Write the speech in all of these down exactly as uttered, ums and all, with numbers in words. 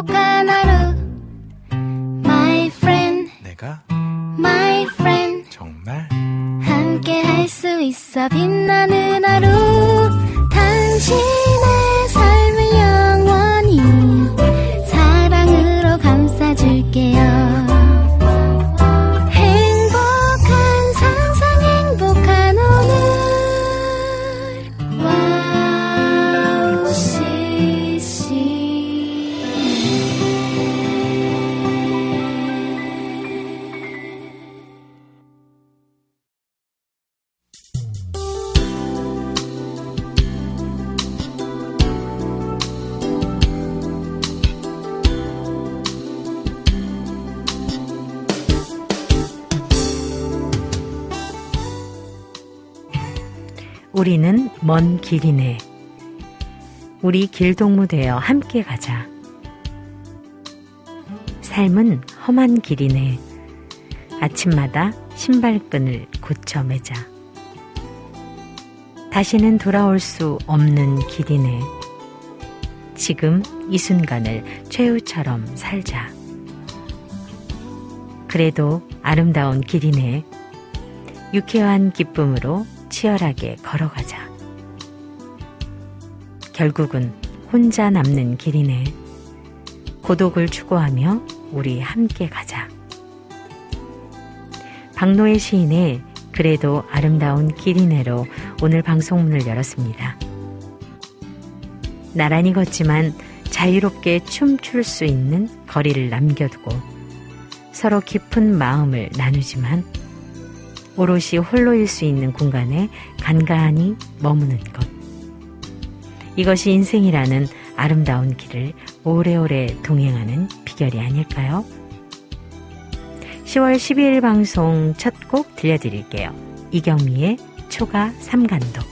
행복한 하루 My friend 내가 My friend 정말 함께 할 수 있어 빛나는 하루 당신의 삶을 영원히 사랑으로 감싸줄게요 우리는 먼 길이네. 우리 길동무 되어 함께 가자. 삶은 험한 길이네. 아침마다 신발끈을 고쳐 매자. 다시는 돌아올 수 없는 길이네. 지금 이 순간을 최후처럼 살자. 그래도 아름다운 길이네. 유쾌한 기쁨으로 치열하게 걸어가자. 결국은 혼자 남는 길이네. 고독을 추구하며 우리 함께 가자. 박노해 시인의 그래도 아름다운 길이네로 오늘 방송문을 열었습니다. 나란히 걷지만 자유롭게 춤출 수 있는 거리를 남겨두고 서로 깊은 마음을 나누지만 오롯이 홀로일 수 있는 공간에 간간히 머무는 것. 이것이 인생이라는 아름다운 길을 오래오래 동행하는 비결이 아닐까요? 시월 십이일 방송 첫 곡 들려드릴게요. 이경미의 초가 삼간도.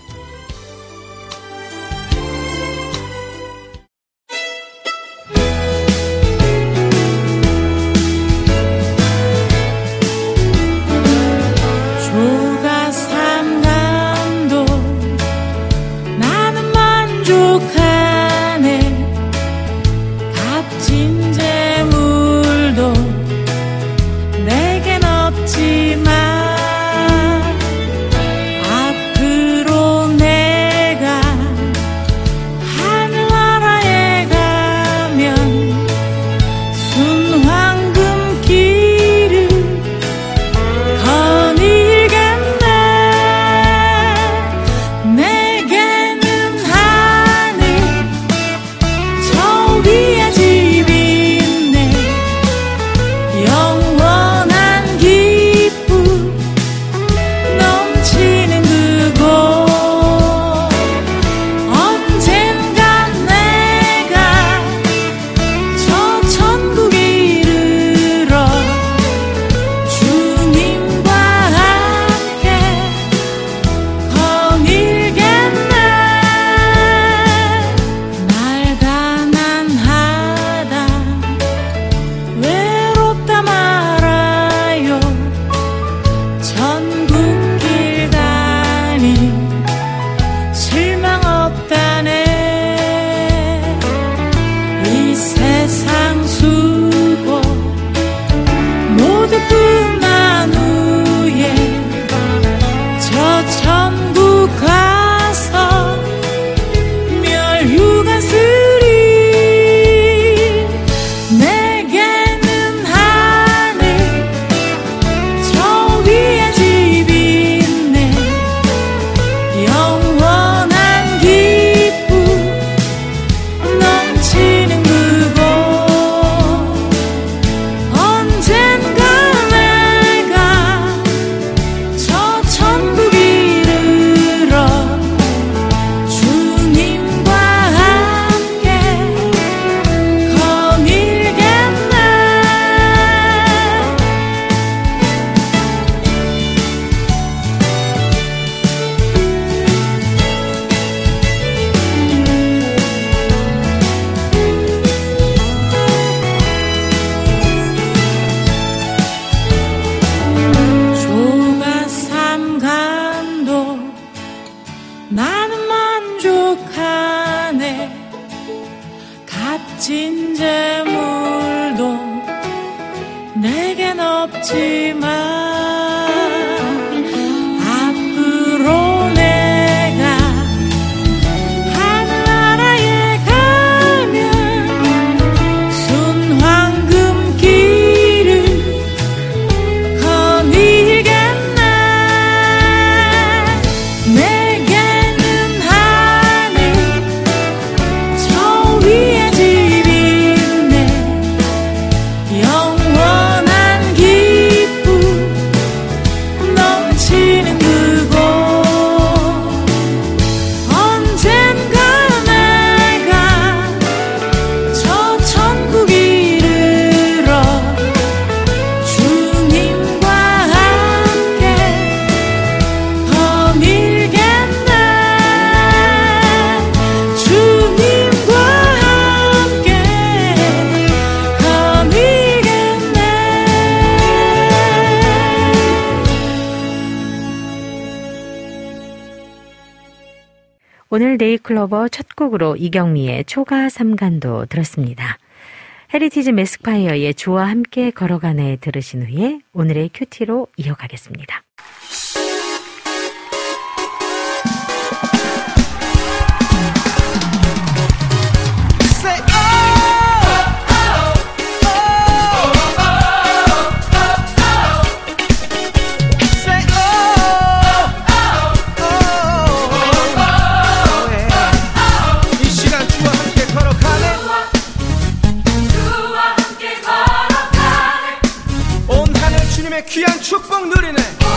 나는 만족하네 값진 재물 없지만 앞으로 내가 하늘나라에 가면 순황금길을 거닐겠네. 내게는 하늘 저 위에 집 있네. 영원한 기쁨 넘치는 그곳. 언젠가 내가 저 천국 이르러 주님과 함께 거닐겠네. 주님과 함께 거닐겠네. 오늘 네이클로버 첫 곡으로 이경미의 초가 삼간도 들었습니다. 헤리티지 매스파이어의 주와 함께 걸어가네 들으신 후에 오늘의 큐티로 이어가겠습니다. Say oh, say oh, 이 시간 주와 함께 걸어가네. 온 하늘 주님의 귀한 축복 누리네.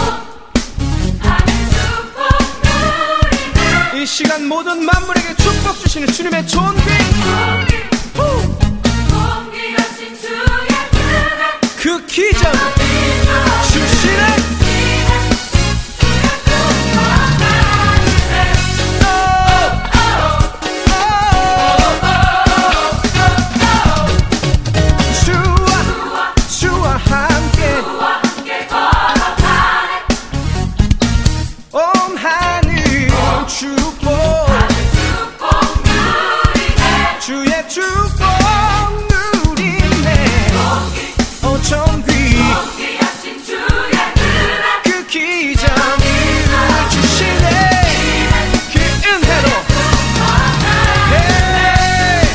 이 시간 모든 만물에게 축복 주시는 주님의 존귀. 후. 그 기적 주시네. 주와 주와 함께 온 하늘 축복 주의 축복 누리네. 오 정귀 그 기적을 주시네. 그 은혜로 네.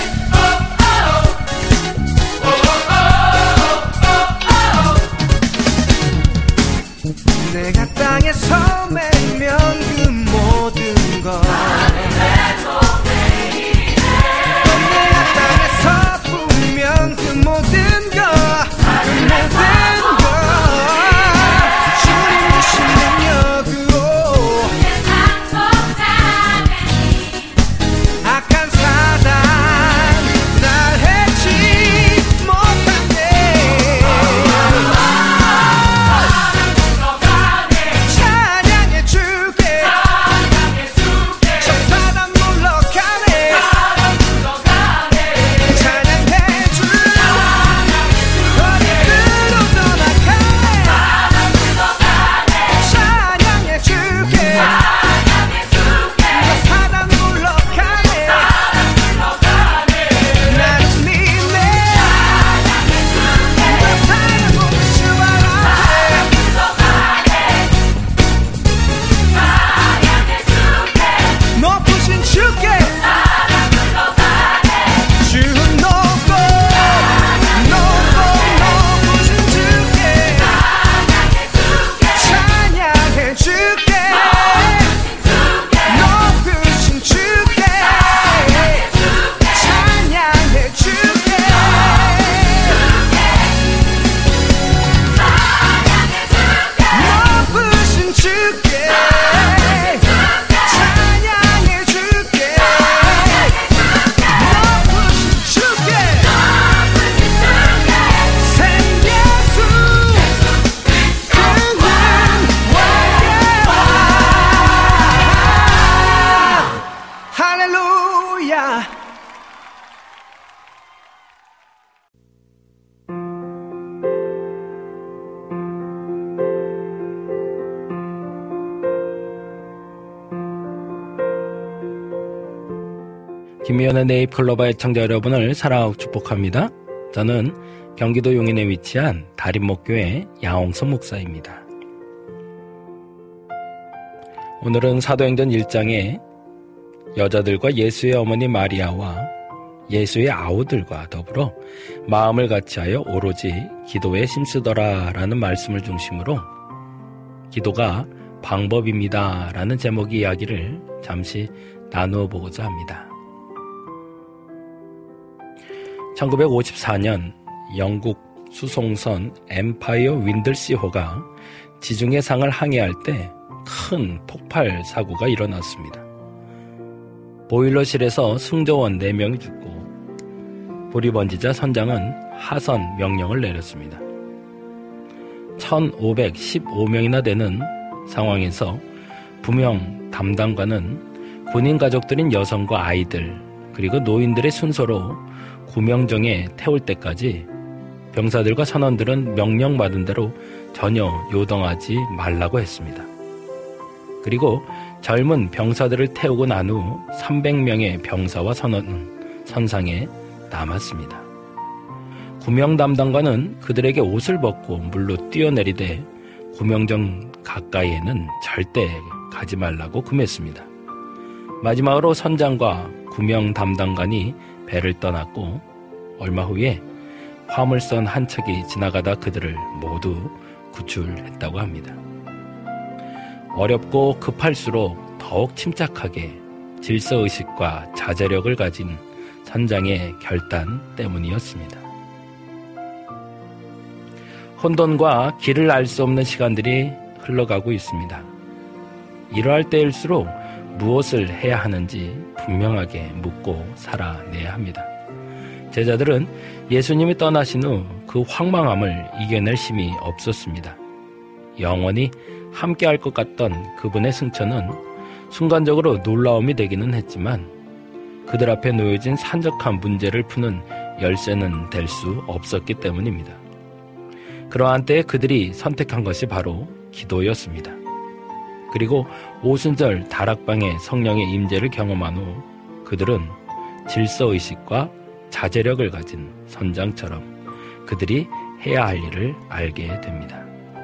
내가 땅에서 매면 그 모든 것 내가 땅에서 부면 그 모든 것 그 모든 것 주님 주신 능력으로 악한 사단 날 해치 못하네. 찬양해 주게 저 사단 물러가네. 찬양해 주 거리로 떠나가네. 찬양해 주게 저 사단 물러가네. 나를 믿네. 너 사랑 없는 주 알아. 높으신 주께 주 높고 높고 높으신 주께 찬양해 주께 높으신 주께 찬양해 주께 높으신 주께 찬양해 줄게. 높으신 주께 생예수 그는 왕의 왕. 할렐루야. 김미연의 네잎클로버 애청자 여러분을 사랑하고 축복합니다. 저는 경기도 용인에 위치한 다림목교회 야홍성 목사입니다. 오늘은 사도행전 일 장에 여자들과 예수의 어머니 마리아와 예수의 아우들과 더불어 마음을 같이하여 오로지 기도에 힘쓰더라 라는 말씀을 중심으로 기도가 방법입니다 라는 제목의 이야기를 잠시 나누어 보고자 합니다. 천구백오십사 년 영국 수송선 엠파이어 윈들시호가 지중해 상을 항해할 때 큰 폭발 사고가 일어났습니다. 보일러실에서 승조원 네 명이 죽고 불이 번지자 선장은 하선 명령을 내렸습니다. 천오백십오 명이나 되는 상황에서 부명 담당관은 군인 가족들인 여성과 아이들 그리고 노인들의 순서로 구명정에 태울 때까지 병사들과 선원들은 명령받은 대로 전혀 요동하지 말라고 했습니다. 그리고 젊은 병사들을 태우고 난 후 삼백 명의 병사와 선원은 선상에 남았습니다. 구명 담당관은 그들에게 옷을 벗고 물로 뛰어내리되 구명정 가까이에는 절대 가지 말라고 금했습니다. 마지막으로 선장과 구명 담당관이 배를 떠났고 얼마 후에 화물선 한 척이 지나가다 그들을 모두 구출했다고 합니다. 어렵고 급할수록 더욱 침착하게 질서의식과 자제력을 가진 선장의 결단 때문이었습니다. 혼돈과 길을 알 수 없는 시간들이 흘러가고 있습니다. 이러할 때일수록 무엇을 해야 하는지 분명하게 묻고 살아내야 합니다. 제자들은 예수님이 떠나신 후 그 황망함을 이겨낼 힘이 없었습니다. 영원히 함께할 것 같던 그분의 승천은 순간적으로 놀라움이 되기는 했지만 그들 앞에 놓여진 산적한 문제를 푸는 열쇠는 될 수 없었기 때문입니다. 그러한 때에 그들이 선택한 것이 바로 기도였습니다. 그리고 오순절 다락방의 성령의 임재를 경험한 후 그들은 질서의식과 자제력을 가진 선장처럼 그들이 해야 할 일을 알게 됩니다.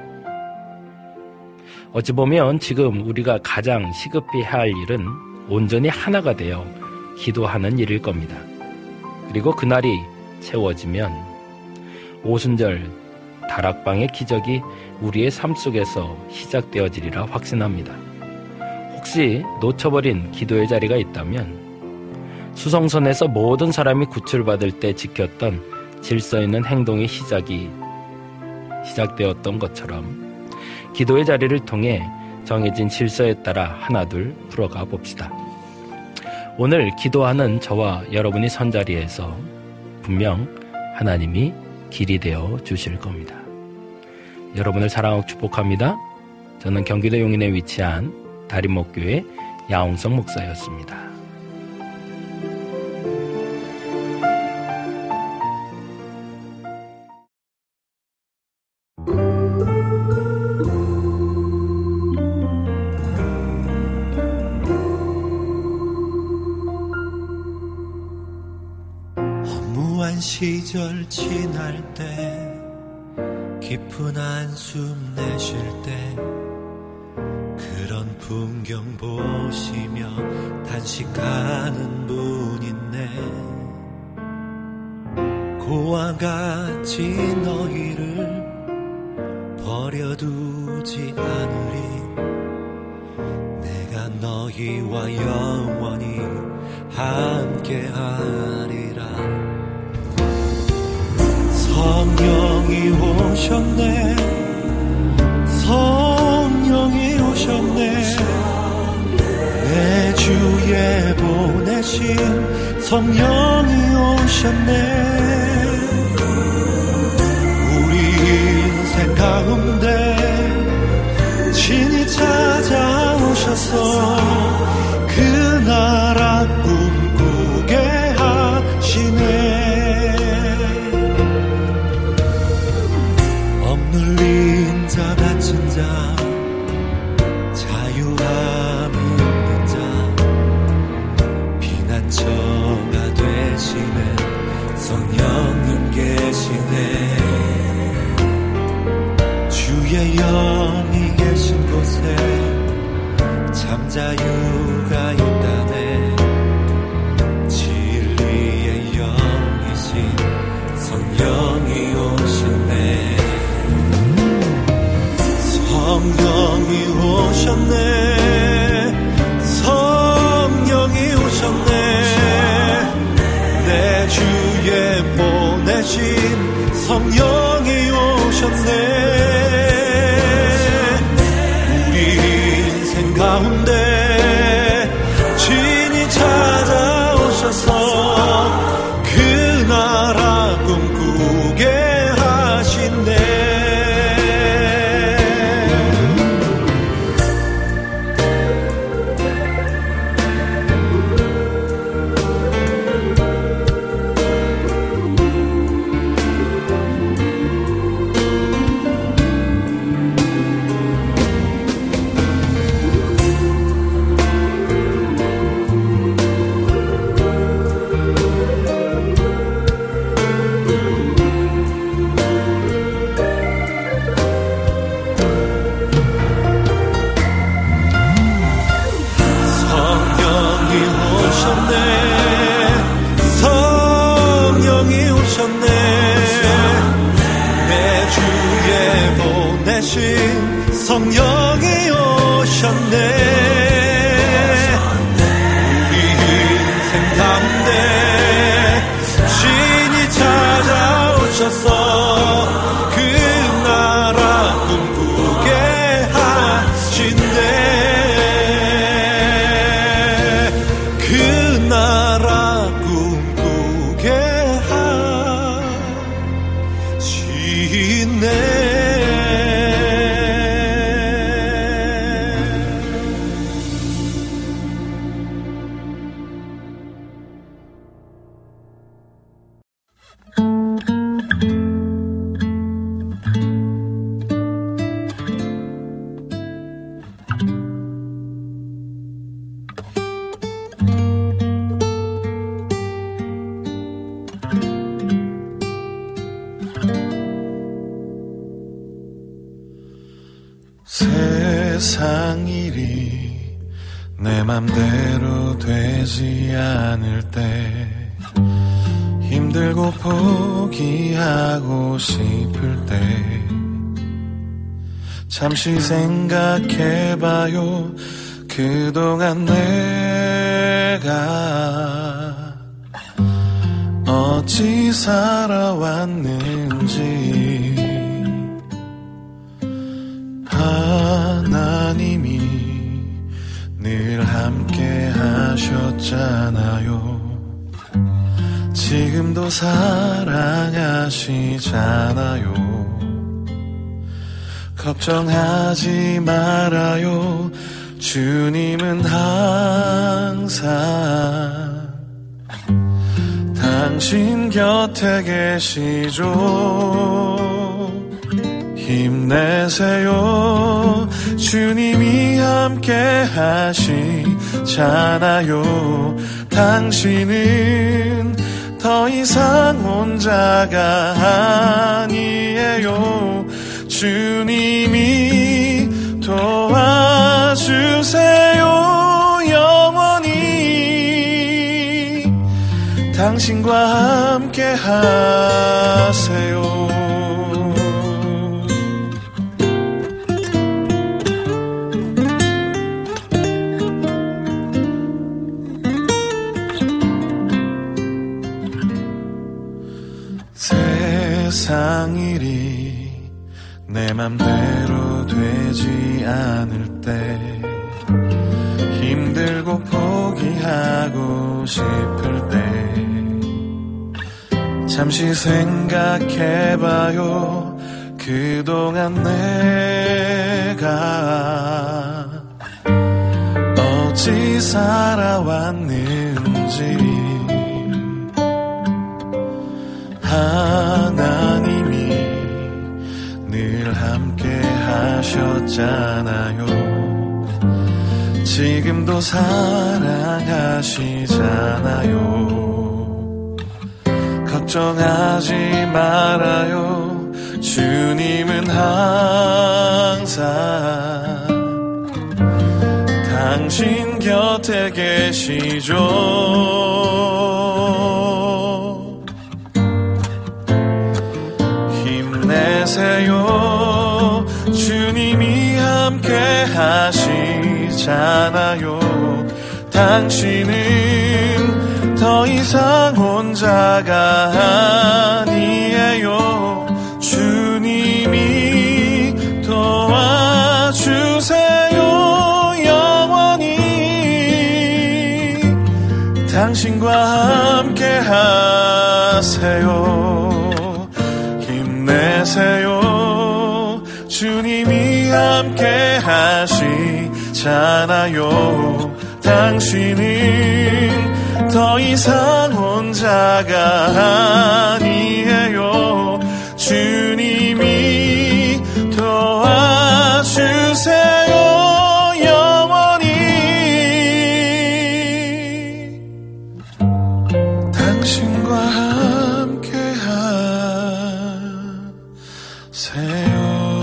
어찌 보면 지금 우리가 가장 시급히 해야 할 일은 온전히 하나가 되어 기도하는 일일 겁니다. 그리고 그날이 채워지면 오순절 다락방의 기적이 우리의 삶 속에서 시작되어지리라 확신합니다. 혹시 놓쳐버린 기도의 자리가 있다면 수송선에서 모든 사람이 구출받을 때 지켰던 질서 있는 행동의 시작이 시작되었던 것처럼 기도의 자리를 통해 정해진 질서에 따라 하나둘 풀어가 봅시다. 오늘 기도하는 저와 여러분이 선 자리에서 분명 하나님이 길이 되어 주실 겁니다. 여러분을 사랑하고 축복합니다. 저는 경기도 용인에 위치한 다림목교회 야홍성 목사였습니다. 시절 지날 때 깊은 한숨 내쉴 때 그런 풍경 보시며 단식하는 분 있네. 고와 같이 너희를 버려두지 않으리. 내가 너희와 영원히 함께하리라. 성령이 오셨네. 성령이 오셨네. 내 주에 보내신 성령이 오셨네. 우리 인생 가운데 친히 찾아오셔서 그 나라 꿈꾸게 하시네. 억눌린 자 갇힌 자 자유함이 없는 자 피난처가 되시는 성령님께 참 자유가 있다네. 진리의 영이신 성령이 오셨네. 성령이 오셨네. 성령이 오셨네. 내 주에 보내신 성령이 오셨네. 가운데 진이 찾아오셔서 그 나라 꿈꾸게 하신대. 성령이 오셨네. 우리 인생 가운데 신이 찾아오셔서 그 나라 꿈꾸게 하신대. 그 나라 꿈꾸게 하신대. 세상 일이 내 맘대로 되지 않을 때, 힘들고 포기하고 싶을 때, 잠시 생각해봐요. 그동안 내가 어찌 살아왔는지. 하나님이 늘 함께 하셨잖아요. 지금도 사랑하시잖아요. 걱정하지 말아요. 주님은 항상 당신 곁에 계시죠. 힘내세요. 주님이 함께 하시잖아요. 당신은 더 이상 혼자가 아니에요. 주님이 도와주세요. 영원히 당신과 함께 하세요. 세상 일이 내 맘대로 되지 않을 때, 힘들고 포기하고 싶을 때, 잠시 생각해봐요. 그동안 내가 어찌 살아왔는지. 하나님이 늘 함께 하셨잖아요. 지금도 사랑하시잖아요. 걱정하지 말아요. 주님은 항상 당신 곁에 계시죠. 힘내세요. 주님이 함께 하시잖아요. 당신은 더 이상 혼자가 아니에요. 주님이 도와주세요. 영원히 당신과 함께 하세요. 힘내세요. 주님이 함께 하시잖아요. 당신은 더 이상 혼자가 아니에요. 주님이 도와주세요. 영원히 당신과 함께 하세요.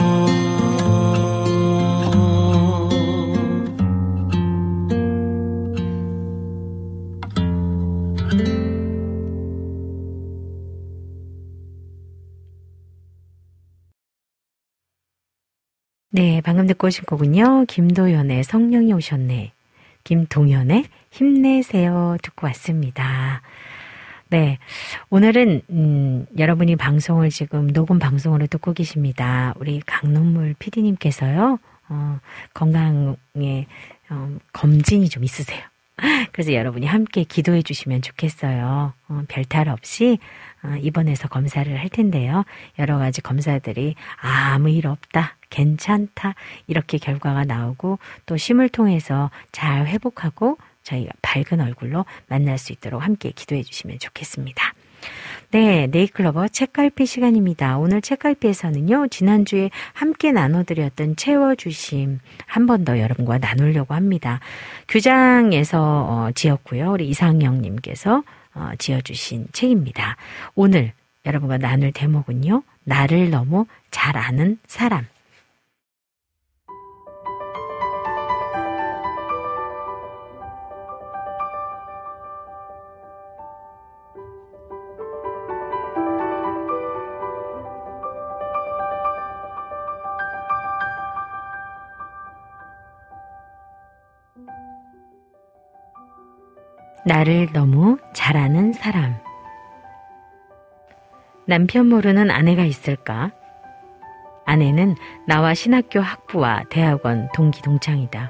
네, 방금 듣고 오신 곡은요. 김도연의 성령이 오셨네. 김동연의 힘내세요 듣고 왔습니다. 네, 오늘은 음, 여러분이 방송을 지금 녹음 방송으로 듣고 계십니다. 우리 강론물 피디님께서요. 어, 건강에 어, 검진이 좀 있으세요. 그래서 여러분이 함께 기도해 주시면 좋겠어요. 어, 별탈 없이 어, 입원해서 검사를 할 텐데요. 여러 가지 검사들이 아, 아무 일 없다, 괜찮다 이렇게 결과가 나오고 또 심을 통해서 잘 회복하고 저희가 밝은 얼굴로 만날 수 있도록 함께 기도해 주시면 좋겠습니다. 네, 네이클로버 책갈피 시간입니다. 오늘 책갈피에서는요, 지난주에 함께 나눠드렸던 채워주심 한 번 더 여러분과 나누려고 합니다. 규장에서 어, 지었고요. 우리 이상영님께서 어, 지어주신 책입니다. 오늘 여러분과 나눌 대목은요, 나를 너무 잘 아는 사람. 나를 너무 잘 아는 사람. 남편 모르는 아내가 있을까? 아내는 나와 신학교 학부와 대학원 동기 동창이다.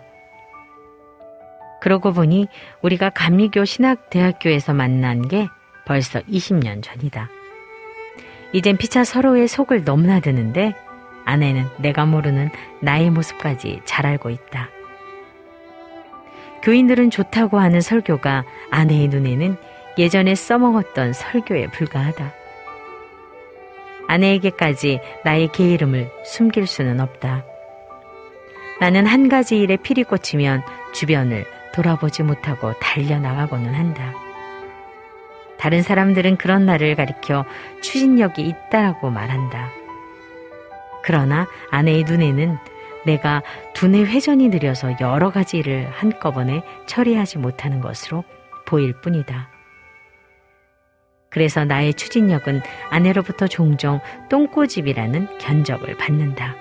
그러고 보니 우리가 감리교 신학대학교에서 만난 게 벌써 이십 년 전이다. 이젠 피차 서로의 속을 너무나 드는데 아내는 내가 모르는 나의 모습까지 잘 알고 있다. 교인들은 좋다고 하는 설교가 아내의 눈에는 예전에 써먹었던 설교에 불과하다. 아내에게까지 나의 게으름을 숨길 수는 없다. 나는 한 가지 일에 필이 꽂히면 주변을 돌아보지 못하고 달려나가고는 한다. 다른 사람들은 그런 나를 가리켜 추진력이 있다라고 말한다. 그러나 아내의 눈에는 내가 두뇌 회전이 느려서 여러 가지 일을 한꺼번에 처리하지 못하는 것으로 보일 뿐이다. 그래서 나의 추진력은 아내로부터 종종 똥꼬집이라는 견적을 받는다.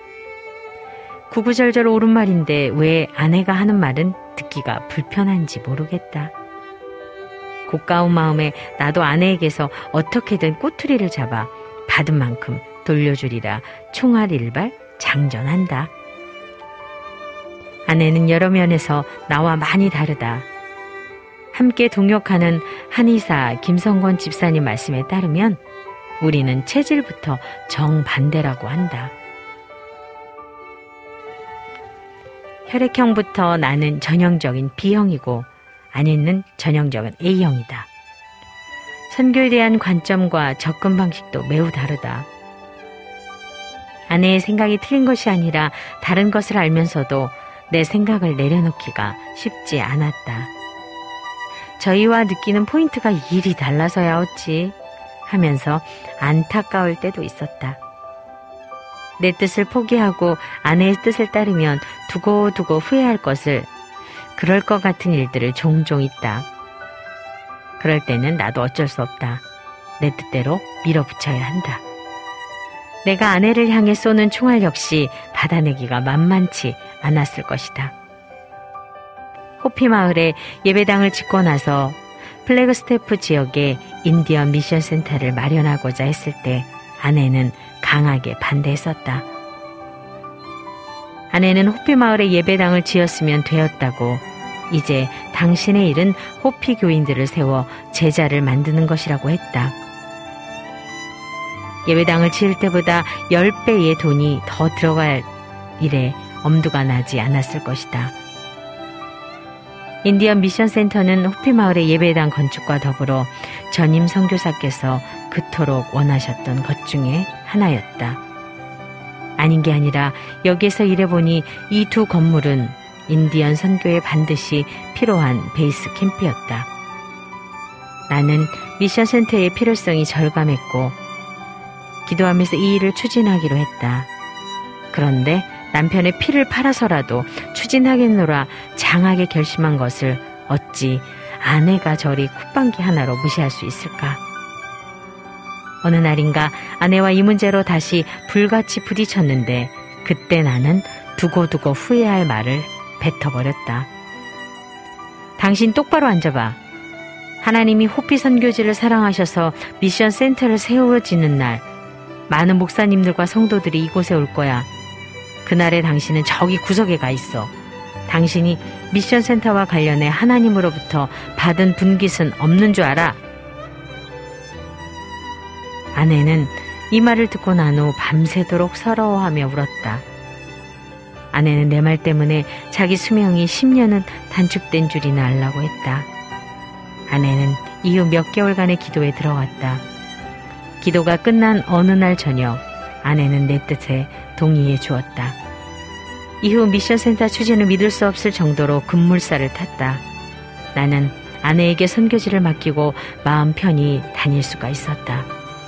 구구절절 옳은 말인데 왜 아내가 하는 말은 듣기가 불편한지 모르겠다. 고가운 마음에 나도 아내에게서 어떻게든 꼬투리를 잡아 받은 만큼 돌려주리라 총알일발 장전한다. 아내는 여러 면에서 나와 많이 다르다. 함께 동역하는 한의사 김성권 집사님 말씀에 따르면 우리는 체질부터 정반대라고 한다. 혈액형부터 나는 전형적인 B형이고 아내는 전형적인 A형이다. 선교에 대한 관점과 접근 방식도 매우 다르다. 아내의 생각이 틀린 것이 아니라 다른 것을 알면서도 내 생각을 내려놓기가 쉽지 않았다. 저희와 느끼는 포인트가 일이 달라서야 어찌 하면서 안타까울 때도 있었다. 내 뜻을 포기하고 아내의 뜻을 따르면 두고두고 후회할 것을 그럴 것 같은 일들을 종종 있다. 그럴 때는 나도 어쩔 수 없다. 내 뜻대로 밀어붙여야 한다. 내가 아내를 향해 쏘는 총알 역시 받아내기가 만만치 않았을 것이다. 호피 마을에 예배당을 짓고 나서 플래그스태프 지역에 인디언 미션 센터를 마련하고자 했을 때 아내는 강하게 반대했었다. 아내는 호피 마을에 예배당을 지었으면 되었다고, 이제 당신의 일은 호피 교인들을 세워 제자를 만드는 것이라고 했다. 예배당을 지을 때보다 열 배의 돈이 더 들어갈 일에 엄두가 나지 않았을 것이다. 인디언 미션 센터는 호피 마을의 예배당 건축과 더불어 전임 선교사께서 그토록 원하셨던 것 중에 하나였다. 아닌 게 아니라 여기에서 일해보니 이 두 건물은 인디언 선교에 반드시 필요한 베이스 캠프였다. 나는 미션 센터의 필요성이 절감했고 기도하면서 이 일을 추진하기로 했다. 그런데 남편의 피를 팔아서라도 추진하겠노라 장하게 결심한 것을 어찌 아내가 저리 콧방귀 하나로 무시할 수 있을까? 어느 날인가 아내와 이 문제로 다시 불같이 부딪혔는데 그때 나는 두고두고 후회할 말을 뱉어버렸다. 당신 똑바로 앉아봐. 하나님이 호피 선교지를 사랑하셔서 미션 센터를 세워지는 날 많은 목사님들과 성도들이 이곳에 올 거야. 그날에 당신은 저기 구석에 가 있어. 당신이 미션 센터와 관련해 하나님으로부터 받은 분깃은 없는 줄 알아? 아내는 이 말을 듣고 난 후 밤새도록 서러워하며 울었다. 아내는 내 말 때문에 자기 수명이 십 년은 단축된 줄이나 알라고 했다. 아내는 이후 몇 개월간의 기도에 들어갔다. 기도가 끝난 어느 날 저녁 아내는 내 뜻에 동의해 주었다. 이후 미션센터 추진을 믿을 수 없을 정도로 급물살을 탔다. 나는 아내에게 선교지를 맡기고 마음 편히 다닐 수가 있었다.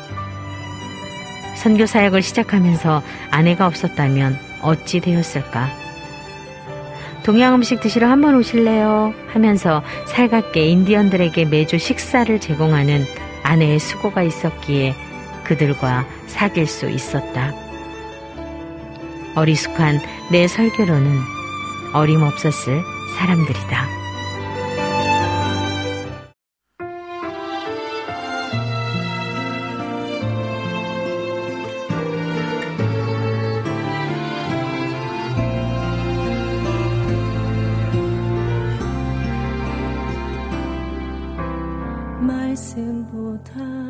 선교 사역을 시작하면서 아내가 없었다면 어찌 되었을까? 동양 음식 드시러 한번 오실래요? 하면서 살갑게 인디언들에게 매주 식사를 제공하는 아내의 수고가 있었기에 그들과 사귈 수 있었다. 어리숙한 내 설교로는 어림없었을 사람들이다. 말씀보다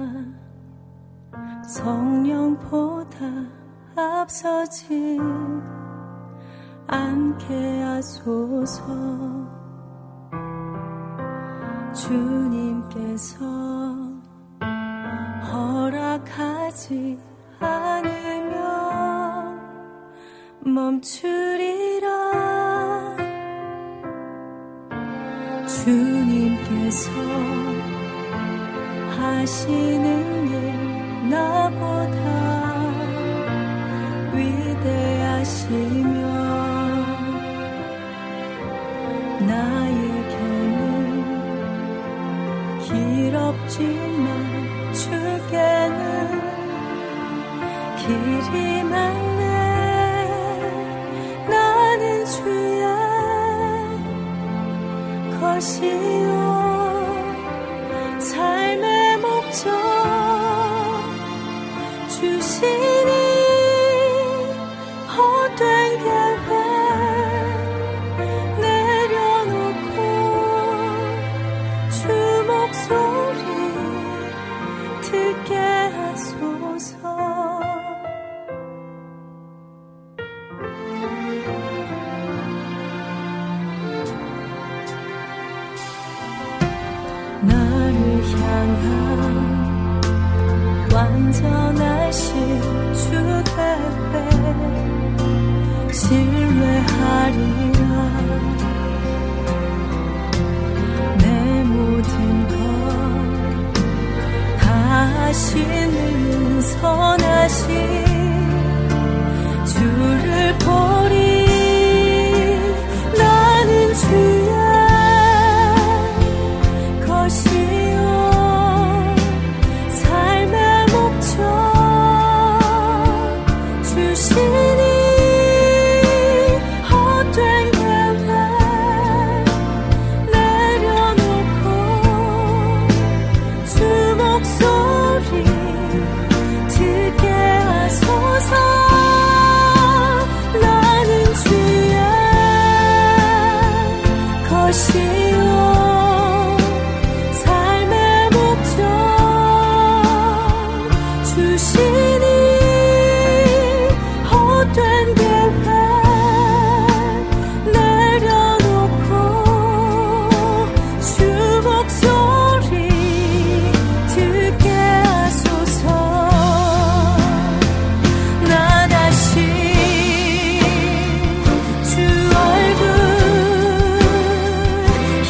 성령보다 앞서지 않게 하소서. 주님께서 허락하지 않으면 멈추리라. 주님께서 하시는 일 나보다 위대하시며 나에게는 길없지만 주께는 길이 많네. 나는 주의 것이요 삶의 목적 주시니 헛된 계획 내려놓고 주 목소리 듣게 하소서. 나를 향한 완전하신 주 대배 신뢰하리라. 내 모든 것 다 하시는 선하신 주를 보리. 나는 주의 주 얼굴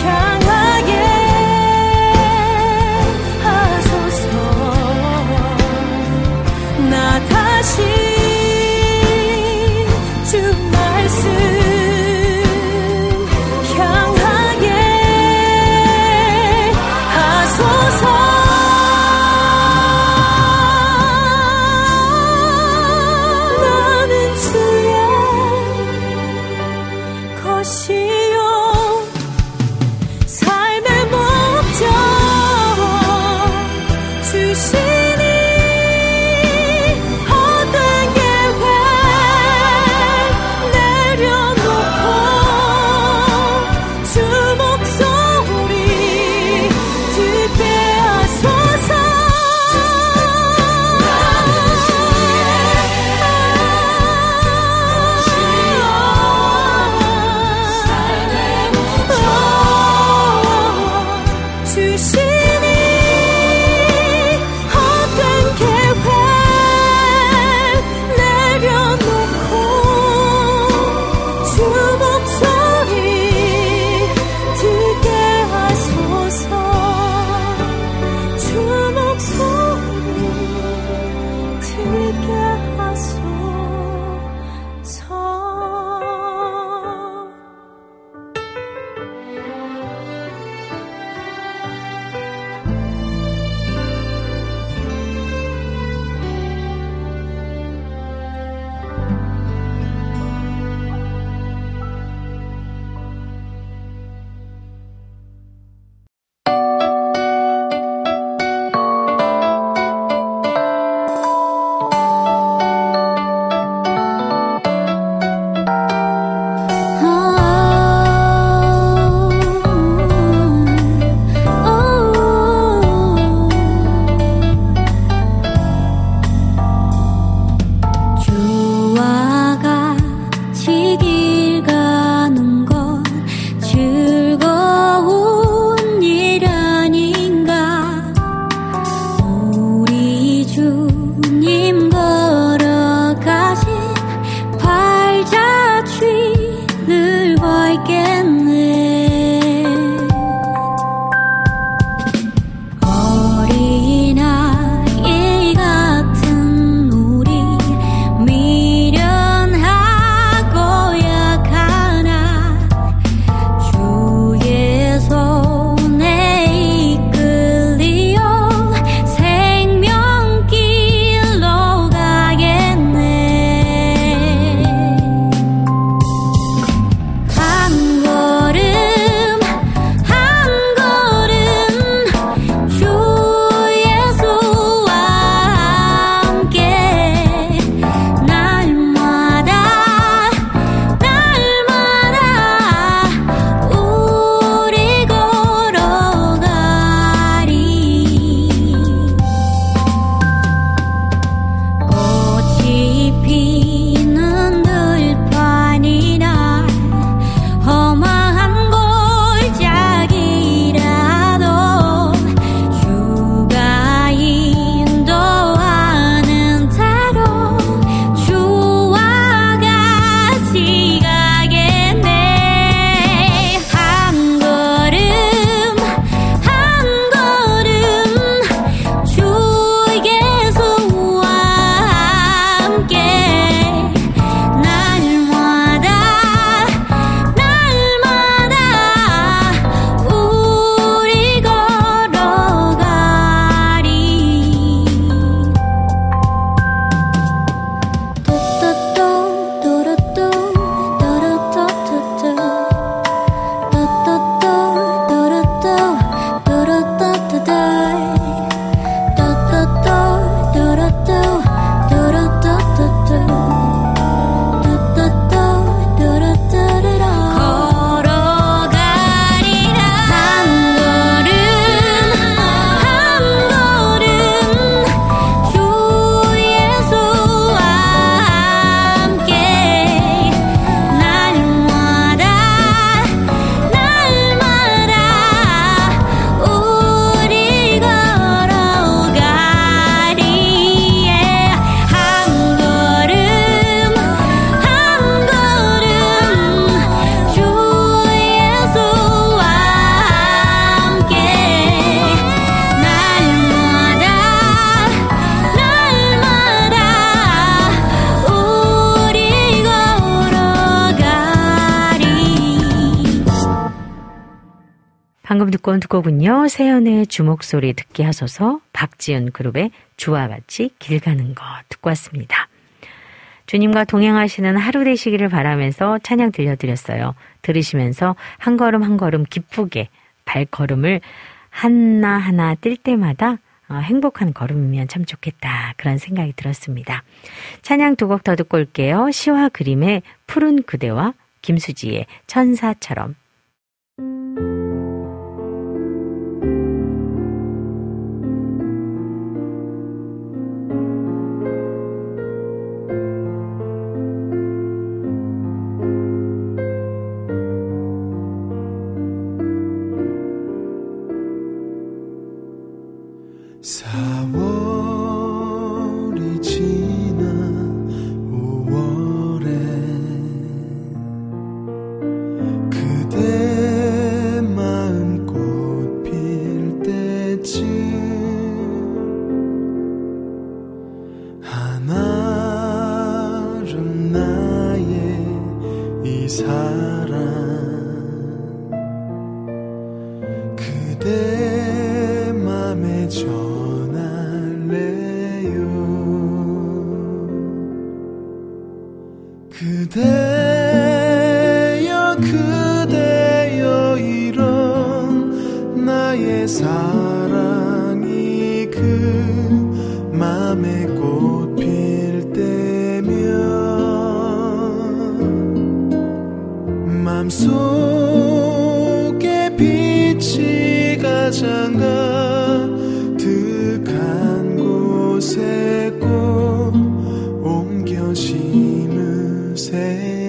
방금 듣고 온 두 곡은요. 세연의 주목소리 듣게 하소서, 박지은 그룹의 주와 같이 길 가는 것 듣고 왔습니다. 주님과 동행하시는 하루 되시기를 바라면서 찬양 들려드렸어요. 들으시면서 한 걸음 한 걸음 기쁘게 발걸음을 하나하나 뛸 때마다 행복한 걸음이면 참 좋겠다, 그런 생각이 들었습니다. 찬양 두 곡 더 듣고 올게요. 시와 그림의 푸른 그대와 김수지의 천사처럼. 사월이 지나 오월에 그대 마음꽃 필 때쯤 한아름 나의 이 사랑 그대 맘에 그대여 그대여 이런 나의 사랑이 그 맘에 꽃 필 때면 맘속에 빛이 가장 가득한 곳에 꼭 옮겨 심으세요.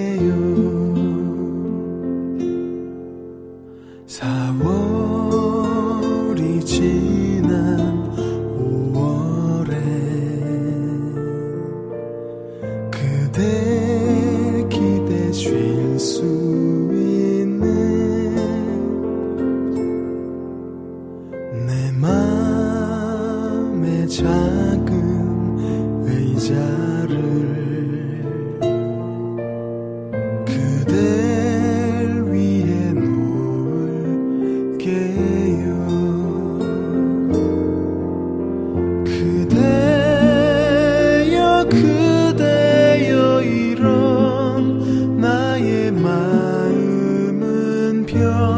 사월이 지난 오월에 그대 기대 쉴 수 있는 내 맘의 작은 의자를 그댈 위해 놓을게요. 그대여 그대여 이런 나의 마음은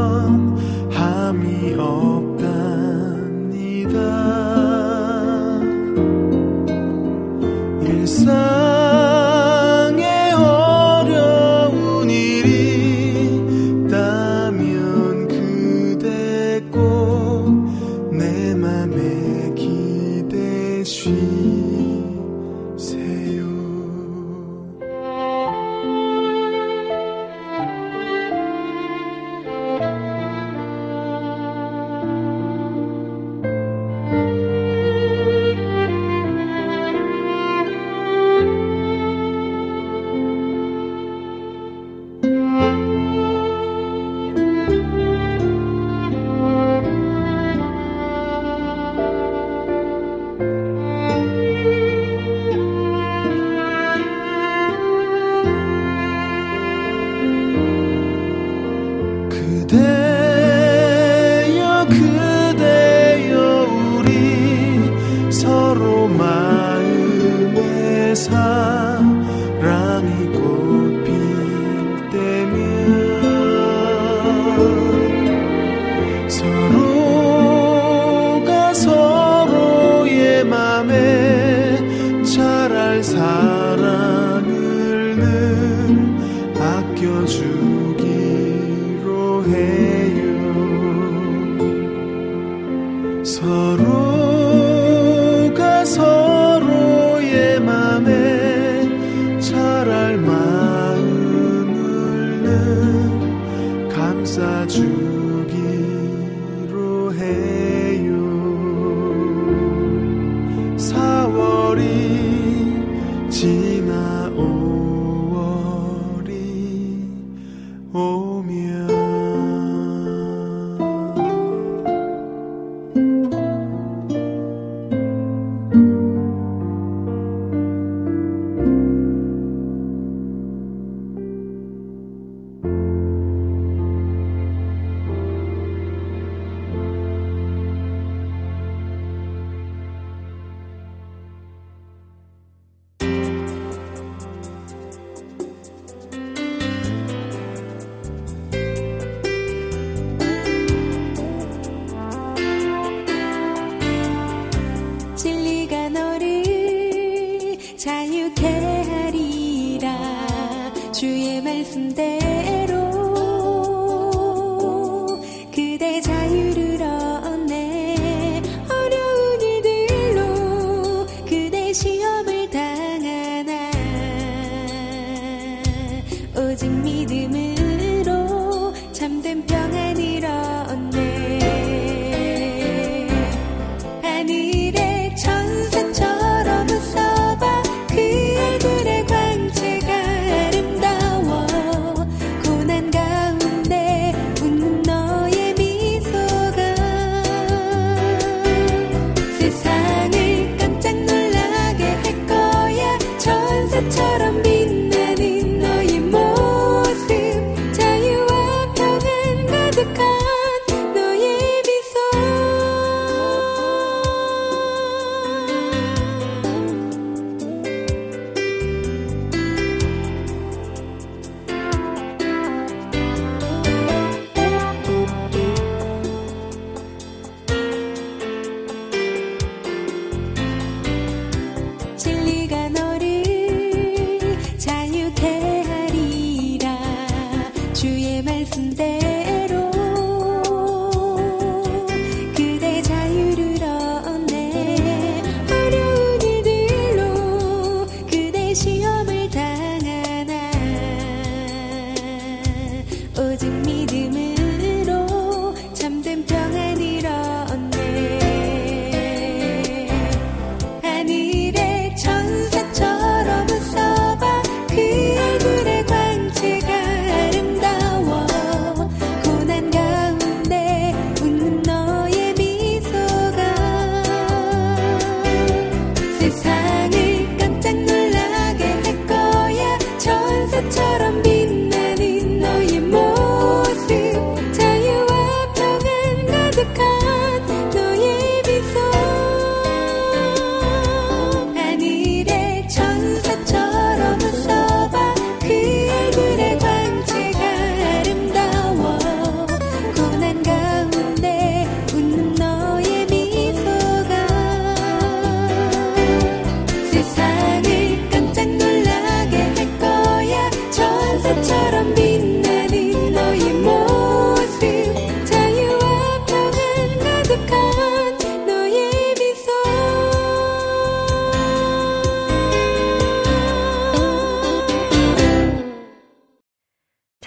변함이 없답니다. 일상의 어려운 일이 있다면 그대 꼭 내 맘에 기대쉬세요. 그대여 그대여 우리 서로 마음에 사랑이 꽃필 때면 서로가 서로의 맘에 자랄 사랑을 늘 아껴주기로 해요. 서로가 서로의 맘에 자랄 마음을 늘 감싸주기로 해요. 사월이 지나 오월이 오면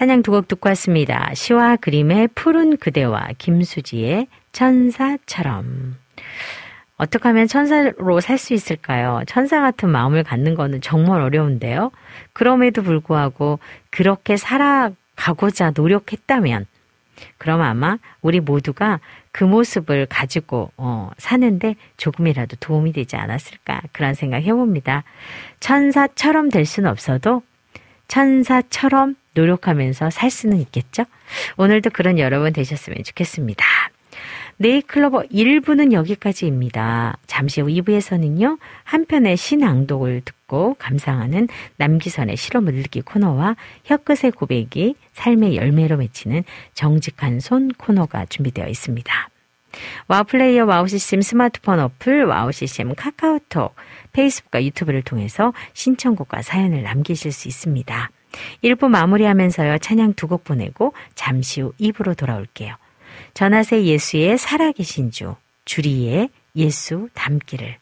찬양 두 곡 듣고 왔습니다. 시와 그림의 푸른 그대와 김수지의 천사처럼. 어떻게 하면 천사로 살 수 있을까요? 천사 같은 마음을 갖는 거는 정말 어려운데요. 그럼에도 불구하고 그렇게 살아가고자 노력했다면 그럼 아마 우리 모두가 그 모습을 가지고 어, 사는데 조금이라도 도움이 되지 않았을까 그런 생각 해봅니다. 천사처럼 될 수는 없어도 천사처럼 노력하면서 살 수는 있겠죠? 오늘도 그런 여러분 되셨으면 좋겠습니다. 네이클로버 일 부는 여기까지입니다. 잠시 후 이 부에서는요. 한편의 신앙독을 듣고 감상하는 남기선의 실험을 읽기 코너와 혀끝의 고백이 삶의 열매로 맺히는 정직한 손 코너가 준비되어 있습니다. 와우플레이어, 와우씨씨엠 스마트폰 어플, 와우씨씨엠 카카오톡, 페이스북과 유튜브를 통해서 신청곡과 사연을 남기실 수 있습니다. 일 부 마무리하면서요. 찬양 두 곡 보내고 잠시 후 이 부로 돌아올게요. 전하세 예수의 살아계신 주, 주리의 예수 닮기를.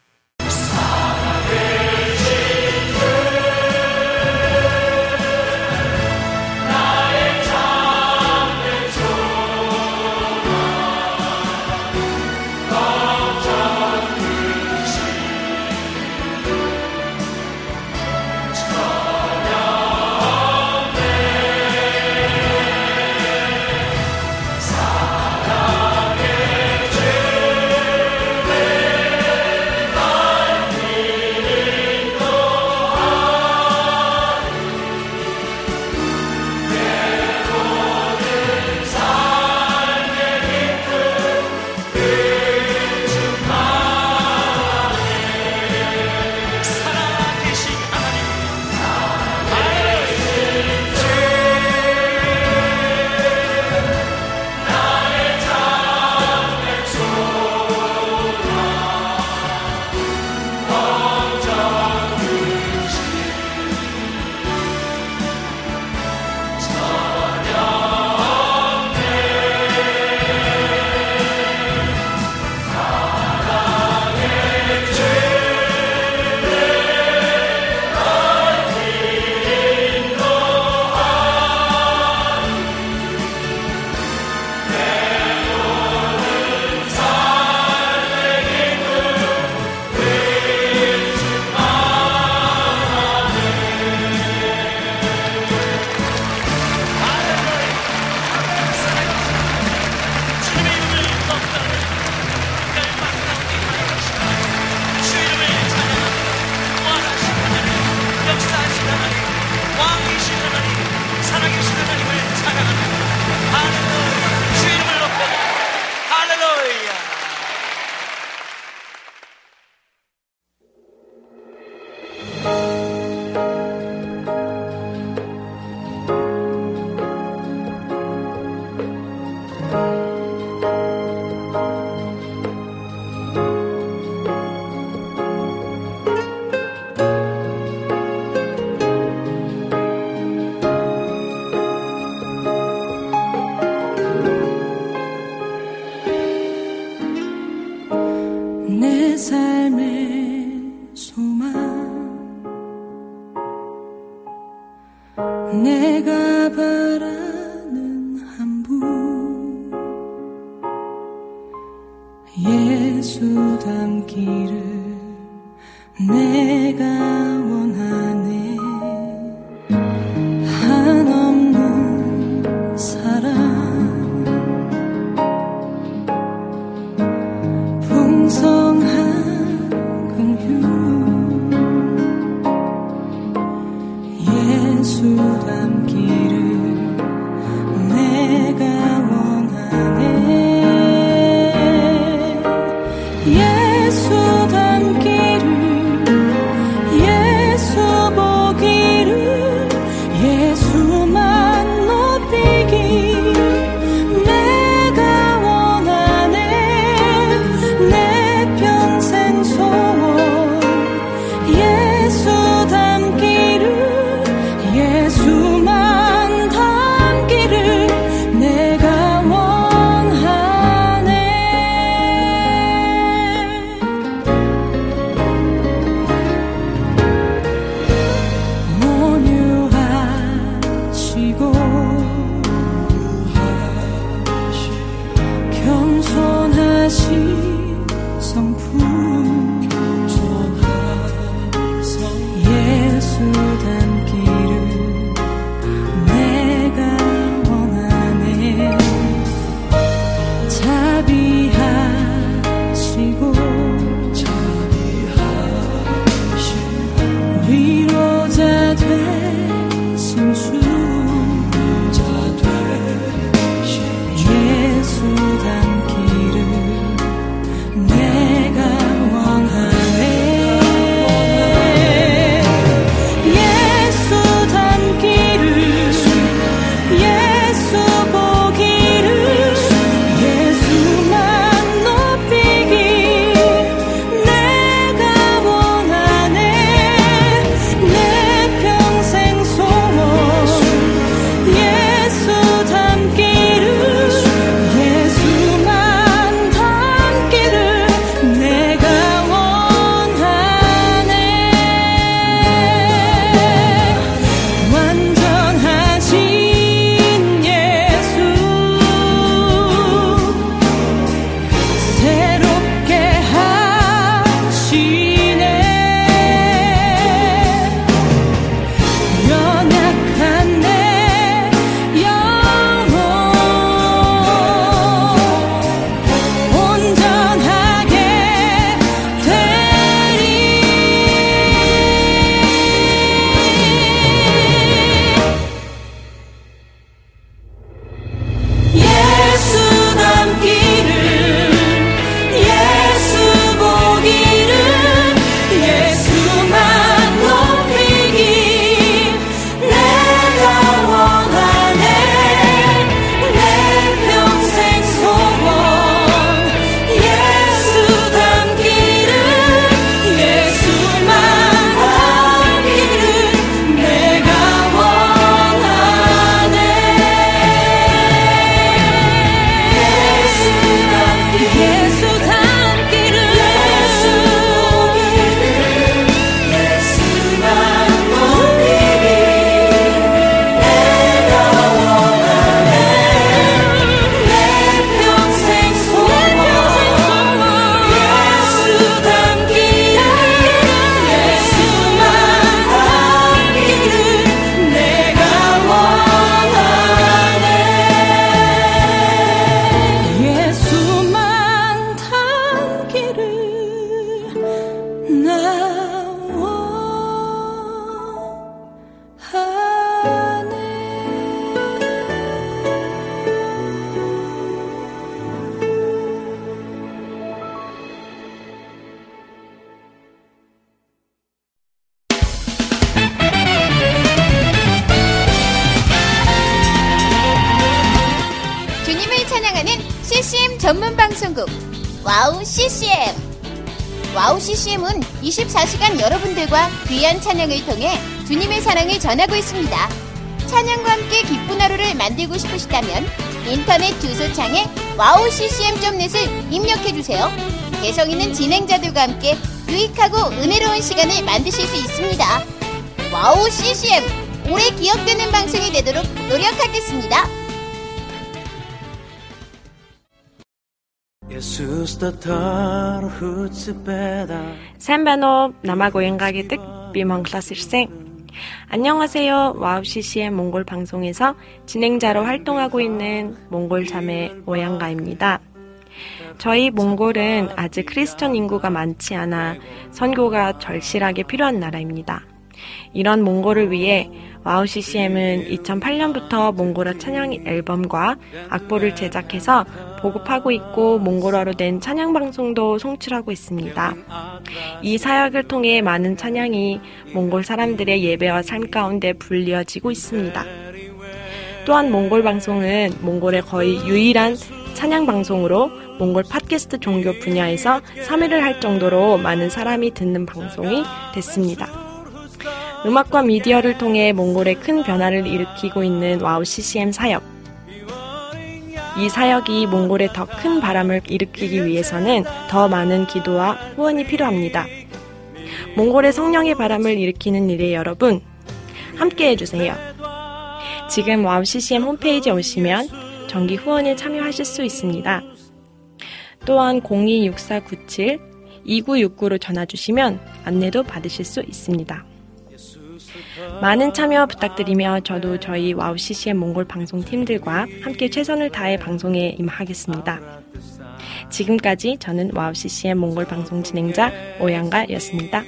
예수 닮기를 씨씨엠 전문 방송국 와우 씨씨엠. 와우 씨씨엠은 이십사 시간 여러분들과 귀한 찬양을 통해 주님의 사랑을 전하고 있습니다. 찬양과 함께 기쁜 하루를 만들고 싶으시다면 인터넷 주소창에 와우 씨씨엠 닷 넷을 입력해주세요. 개성 있는 진행자들과 함께 유익하고 은혜로운 시간을 만드실 수 있습니다. 와우 씨씨엠, 오래 기억되는 방송이 되도록 노력하겠습니다. Сайн байна уу? Намайг Уянга гэдэг. Би Монголоос ирсэн. 안녕하세요. 와우 씨씨엠 몽골 방송에서 진행자로 활동하고 있는 몽골 자매 오양가입니다. 저희 몽골은 아직 크리스천 인구가 많지 않아 선교가 절실하게 필요한 나라입니다. 이런 몽골을 위해 와우 씨씨엠은 이천팔 년부터 몽골어 찬양 앨범과 악보를 제작해서 보급하고 있고 몽골어로 된 찬양 방송도 송출하고 있습니다. 이 사역을 통해 많은 찬양이 몽골 사람들의 예배와 삶 가운데 불리어지고 있습니다. 또한 몽골 방송은 몽골의 거의 유일한 찬양 방송으로 몽골 팟캐스트 종교 분야에서 삼 위를 할 정도로 많은 사람이 듣는 방송이 됐습니다. 음악과 미디어를 통해 몽골에 큰 변화를 일으키고 있는 와우 씨씨엠 사역. 이 사역이 몽골에 더 큰 바람을 일으키기 위해서는 더 많은 기도와 후원이 필요합니다. 몽골의 성령의 바람을 일으키는 일에 여러분, 함께 해주세요. 지금 와우 씨씨엠 홈페이지에 오시면 정기 후원에 참여하실 수 있습니다. 또한 공이 육사 구칠 이구육구로 전화주시면 안내도 받으실 수 있습니다. 많은 참여 부탁드리며 저도 저희 와우 씨씨엠 몽골 방송팀들과 함께 최선을 다해 방송에 임하겠습니다. 지금까지 저는 와우 씨씨엠 몽골 방송 진행자 오양가였습니다.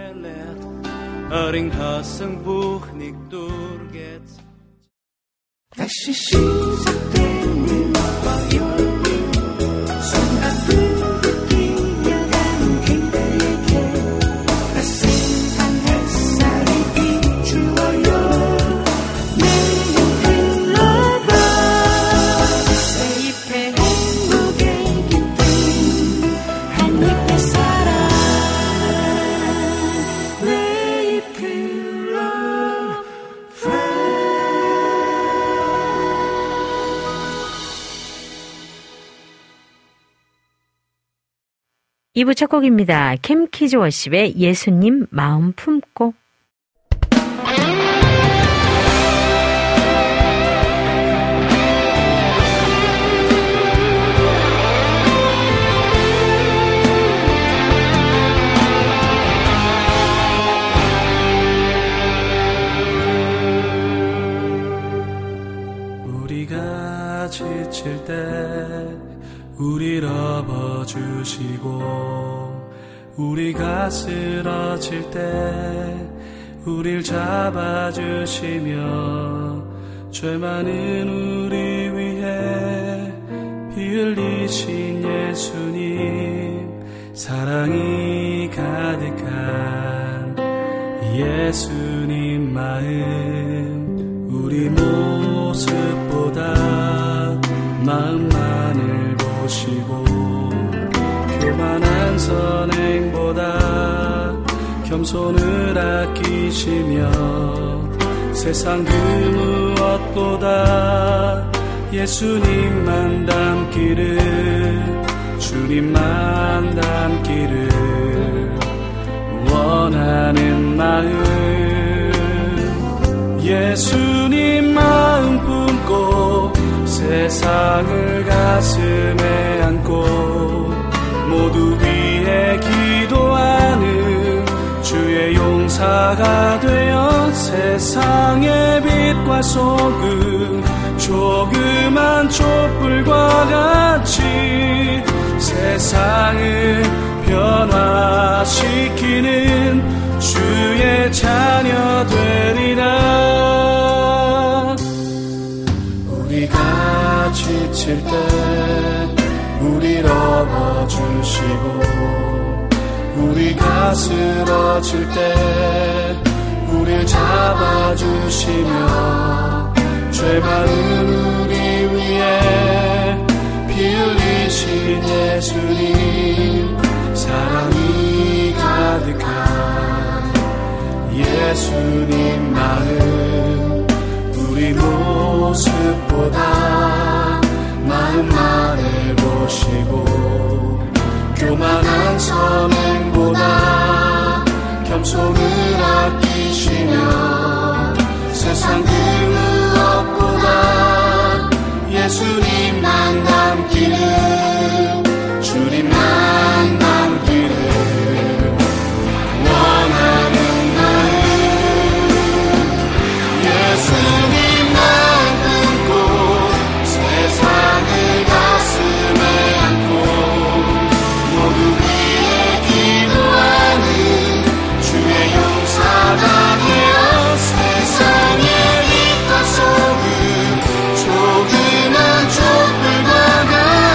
다시 시작되는 화요일 손아프고 뛰어가는 그대에게 따스한 햇살이 비추어요. 매일 흘러가 내 잎에 행복의 깃든 한 잎의 사랑 내 잎 흘러 이 부 첫 곡입니다. 캠키즈 워십의 예수님 마음 품고. 우리가 지칠 때 우릴 업어주시고 우리가 쓰러질 때 우릴 잡아주시며 죄 많은 우리 위해 피 흘리신 예수님 사랑이 가득한 예수님 마음 우리 모습보다 마음만을 보시고 교만한 선행보다 겸손을 아끼시며 세상 그 무엇보다 예수님만 닮기를 주님만 닮기를 원하는 마음 예수님 마음 품고 세상을 가슴에 안고 모두 위해 기도하는 주의 용사가 되어 세상의 빛과 소금 조그만 촛불과 같이 세상을 변화시키는 주의 자녀 되리라. 우리가 지칠 때 우릴 업어주시고 우리가 쓰러질 때 우릴 잡아주시며 죄 많은 우리 위해 피 흘리신 예수님 사랑이 가득한 예수님 마음 우리 모습보다 마음만을 보시고 교만한 선행보다 겸손을 아끼시며 세상 그 무엇보다 예수님만 닮기를 주님만 닮기를 원하는 마음 예수님만 품고 세상을 가슴에 안고 모두 위에 기도하는 주의 용사가 되어 세상의 빛과 소금 조그만 촛불과 같이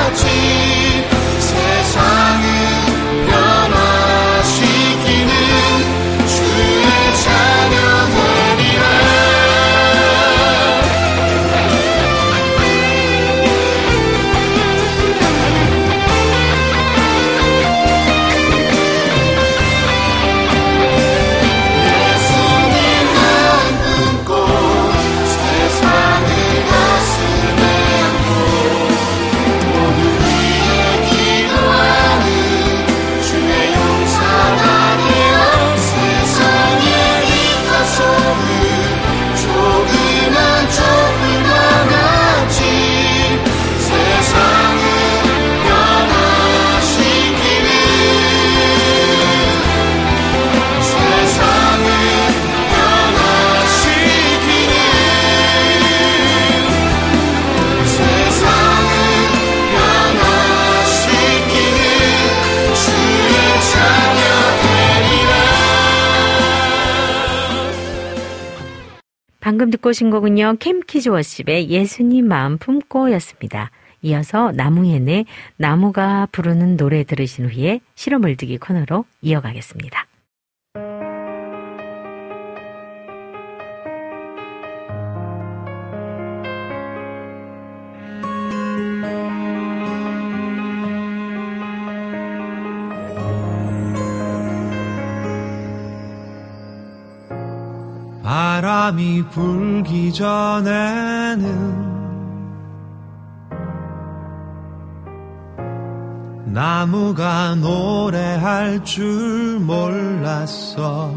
방금 듣고 오신 곡은요. 캠키즈 워십의 예수님 마음 품고 였습니다. 이어서 나무예네 나무가 부르는 노래 들으신 후에 실어물들기 코너로 이어가겠습니다. 바람이 불기 전에는 나무가 노래할 줄 몰랐어.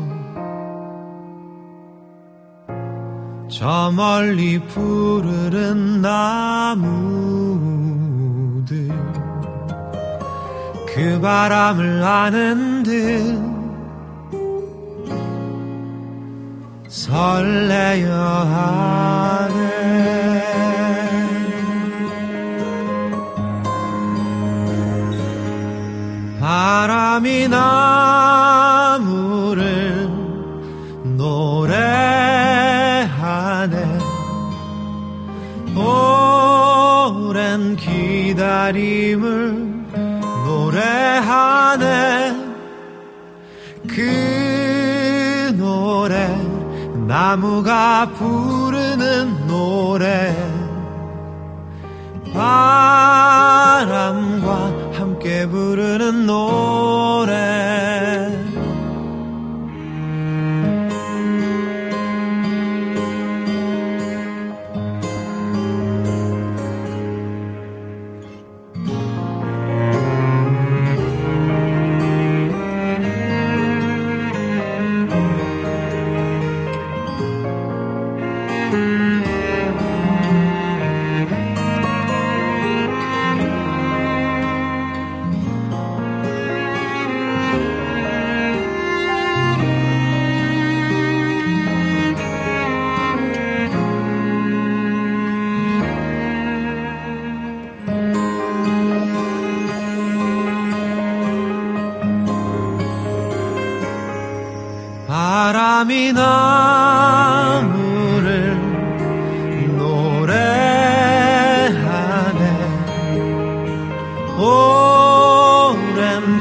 저 멀리 푸르른 나무들 그 바람을 아는 듯 설레어 하네. 바람이 나무를 노래하네. 오랜 기다림을 노래하네. 그 노래 나무가 부르는 노래 바람과 함께 부르는 노래 바람이 나무를 노래하네. 오랜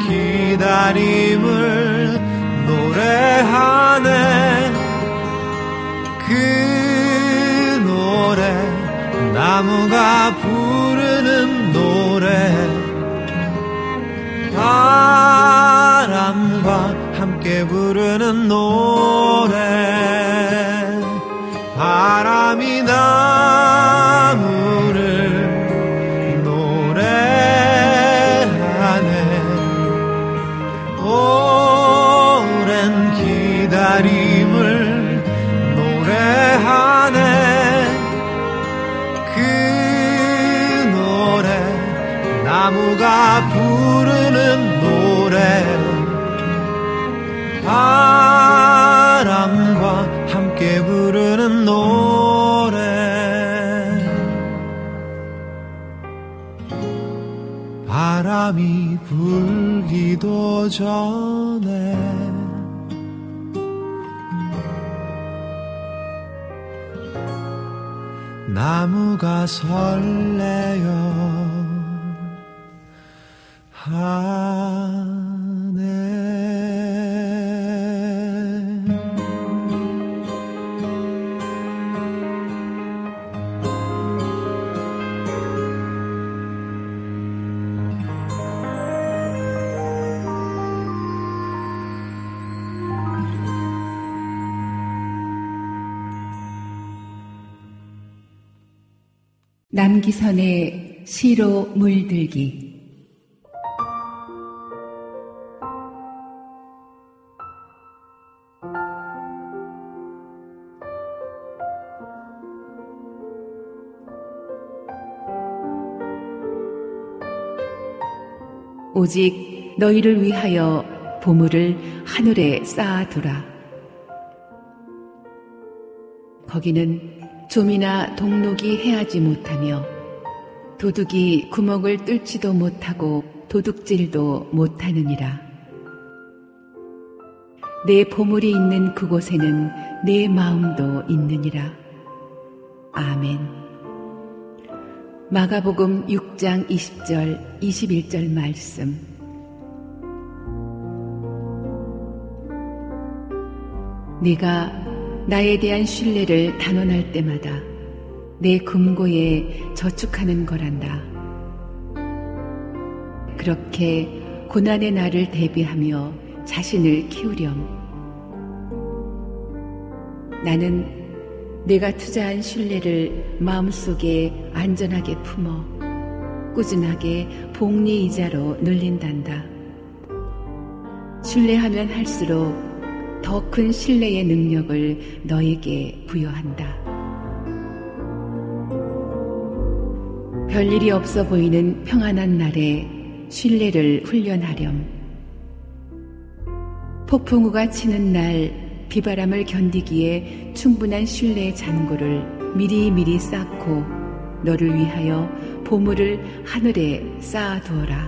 기다림을 노래하네. 그 노래 나무가 부르는 노래 바람과 함께 부르는 노래 바람이 나무를 노래하네. 오랜 기다림을 노래하네. 그 노래 나무가 부르는 노래 바람과 함께 부르는 노래 바람이 불기도 전에 나무가 설레어 하네. 남기선의 시로 물들기. 오직 너희를 위하여 보물을 하늘에 쌓아두라. 거기는 좀이나 동록이 해하지 못하며 도둑이 구멍을 뚫지도 못하고 도둑질도 못하느니라. 내 보물이 있는 그곳에는 내 마음도 있느니라. 아멘. 마가복음 육 장 이십 절 이십일 절 말씀. 네가 나에 대한 신뢰를 단언할 때마다 내 금고에 저축하는 거란다. 그렇게 고난의 날을 대비하며 자신을 키우렴. 나는 내가 투자한 신뢰를 마음속에 안전하게 품어 꾸준하게 복리 이자로 늘린단다. 신뢰하면 할수록 더 큰 신뢰의 능력을 너에게 부여한다. 별일이 없어 보이는 평안한 날에 신뢰를 훈련하렴. 폭풍우가 치는 날 비바람을 견디기에 충분한 신뢰의 잔고를 미리미리 쌓고 너를 위하여 보물을 하늘에 쌓아두어라.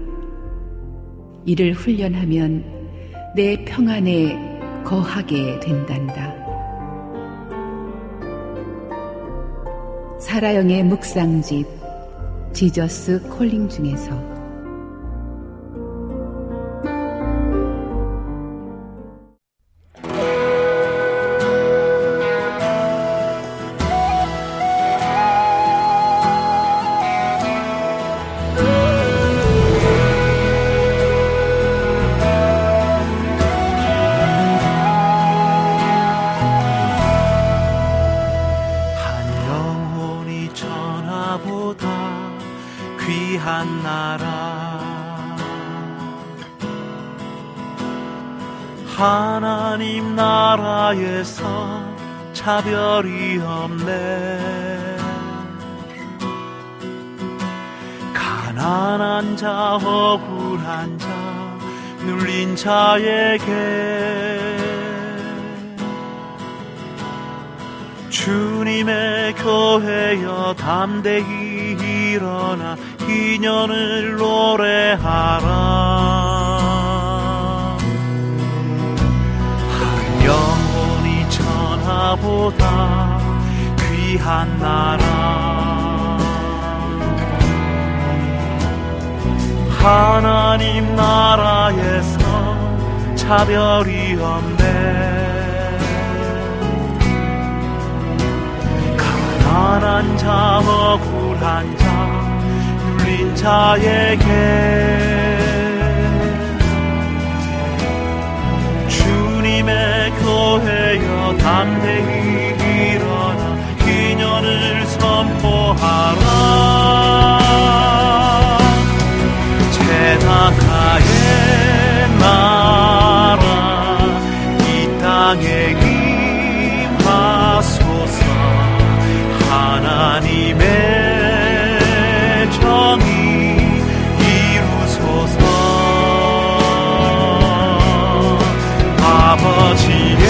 이를 훈련하면 내 평안에 거하게 된단다. 사라영의 묵상집 지저스 콜링 중에서 하나님 나라에서 차별이 없네. 가난한 자, 억울한 자, 눌린 자에게 주님의 교회여 담대히 일어나 기년을 노래하라. 영혼이 천하보다 귀한 나라. 하나님 나라에서 차별이 없네. 가난한 자, 억울한 자, 눌린 자에게 주님의 교회여 담대히 일어나 기년을 선포하라. 제다카의 나라 이 땅에 임하소서. 하나님의 정의 이루소서. 아버지의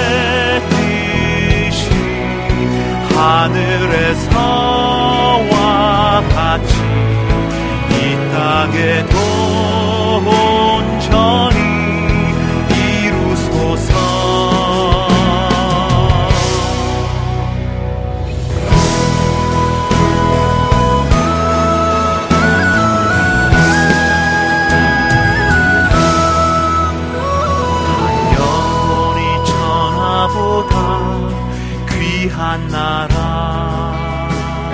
뜻이 하늘에서와 같이 이 땅에도 온전히 이루소서. 귀한 나라.